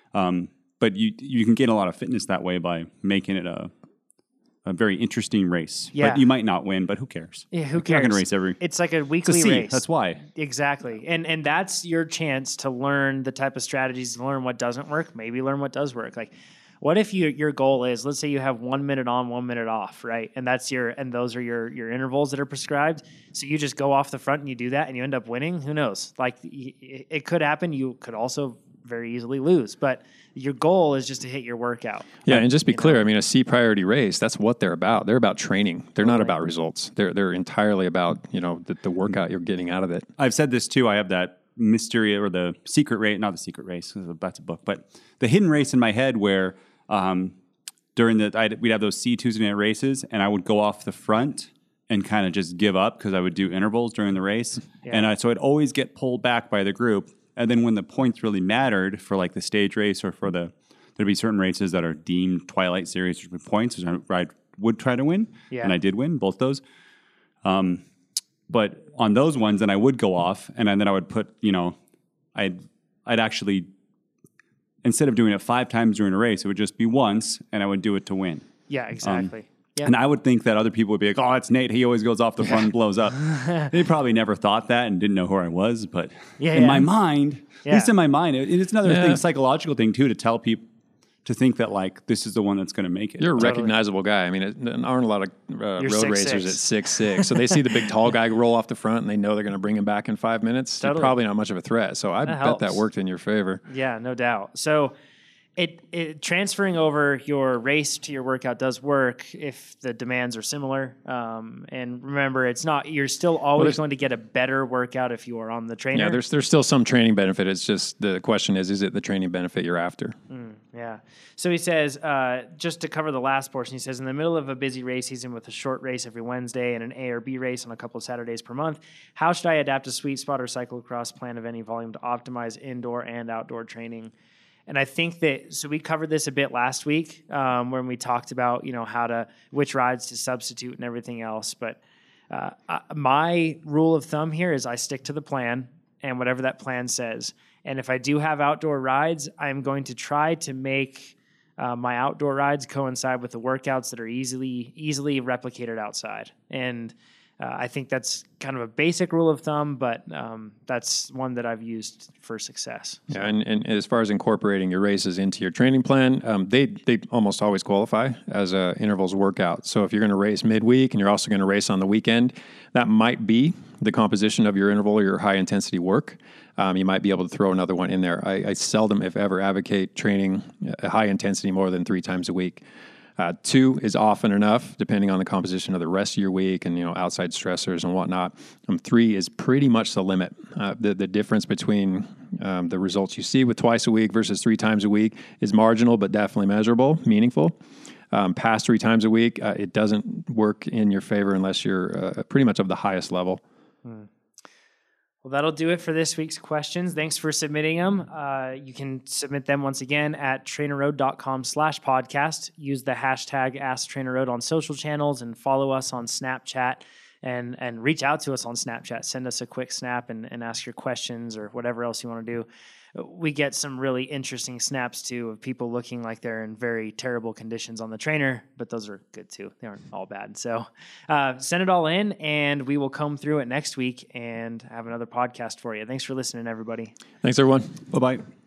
But you can gain a lot of fitness that way by making it a very interesting race. Yeah. But you might not win, but who cares? Yeah, who You're cares? not going to race every... It's like a It's a weekly C. race. That's why. Exactly. And that's your chance to learn the type of strategies, learn what doesn't work, maybe learn what does work. Like, what if your goal is, let's say you have 1 minute on, 1 minute off, right? And those are your intervals that are prescribed. So you just go off the front and you do that and you end up winning. Who knows? Like, it could happen. You could also very easily lose, but your goal is just to hit your workout. Yeah, and just be clear, I mean, a C priority race, that's what they're about. They're about training. They're not Right. about results. They're entirely about, you know, the workout you're getting out of it. I've said this too. I have that mystery or the secret race, not the secret race, that's a book, but the hidden race in my head where we'd have those C Tuesday night races and I would go off the front and kind of just give up because I would do intervals during the race. Yeah. And so I'd always get pulled back by the group. And then when the points really mattered for like the stage race or there'd be certain races that are deemed Twilight Series with points, where I would try to win. Yeah. And I did win both those. But on those ones, then I would go off and then I would put, you know, I'd actually, instead of doing it 5 times during a race, it would just be once and I would do it to win. Yeah, exactly. Yeah. And I would think that other people would be like, oh, that's Nate. He always goes off the front and blows up. They probably never thought that and didn't know who I was. But in my mind, at least in my mind, it's another thing, psychological thing too, to tell people to think that like this is the one that's going to make it. You're a recognizable guy. I mean, there aren't a lot of road 6'6". racers at 6'6". So they see the big tall guy roll off the front and they know they're going to bring him back in 5 minutes. Totally. You're probably not much of a threat. So I bet helps. that worked in your favor. Yeah, no doubt. So It transferring over your race to your workout does work if the demands are similar. And remember, it's not, you're still always going to get a better workout if you are on the trainer. Yeah, there's still some training benefit. It's just the question is it the training benefit you're after? Yeah. So he says, just to cover the last portion, he says, in the middle of a busy race season with a short race every Wednesday and an A or B race on a couple of Saturdays per month, how should I adapt a sweet spot or cyclocross plan of any volume to optimize indoor and outdoor training? And I think that, so we covered this a bit last week when we talked about, which rides to substitute and everything else. But my rule of thumb here is I stick to the plan and whatever that plan says. And if I do have outdoor rides, I'm going to try to make my outdoor rides coincide with the workouts that are easily replicated outside. And I think that's kind of a basic rule of thumb, but that's one that I've used for success. Yeah, and as far as incorporating your races into your training plan, they almost always qualify as a intervals workout. So if you're going to race midweek and you're also going to race on the weekend, that might be the composition of your interval or your high intensity work. You might be able to throw another one in there. I seldom, if ever, advocate training high intensity more than 3 times a week. 2 is often enough, depending on the composition of the rest of your week and outside stressors and whatnot. 3 is pretty much the limit. The difference between the results you see with twice a week versus 3 times a week is marginal, but definitely measurable, meaningful. Past 3 times a week, it doesn't work in your favor unless you're pretty much of the highest level. Well, that'll do it for this week's questions. Thanks for submitting them. You can submit them once again at trainerroad.com/podcast. Use the hashtag AskTrainerRoad on social channels and follow us on Snapchat and reach out to us on Snapchat. Send us a quick snap and ask your questions or whatever else you want to do. We get some really interesting snaps too of people looking like they're in very terrible conditions on the trainer, but those are good too. They aren't all bad. So send it all in and we will come through it next week and have another podcast for you. Thanks for listening, everybody. Thanks, everyone. Bye-bye.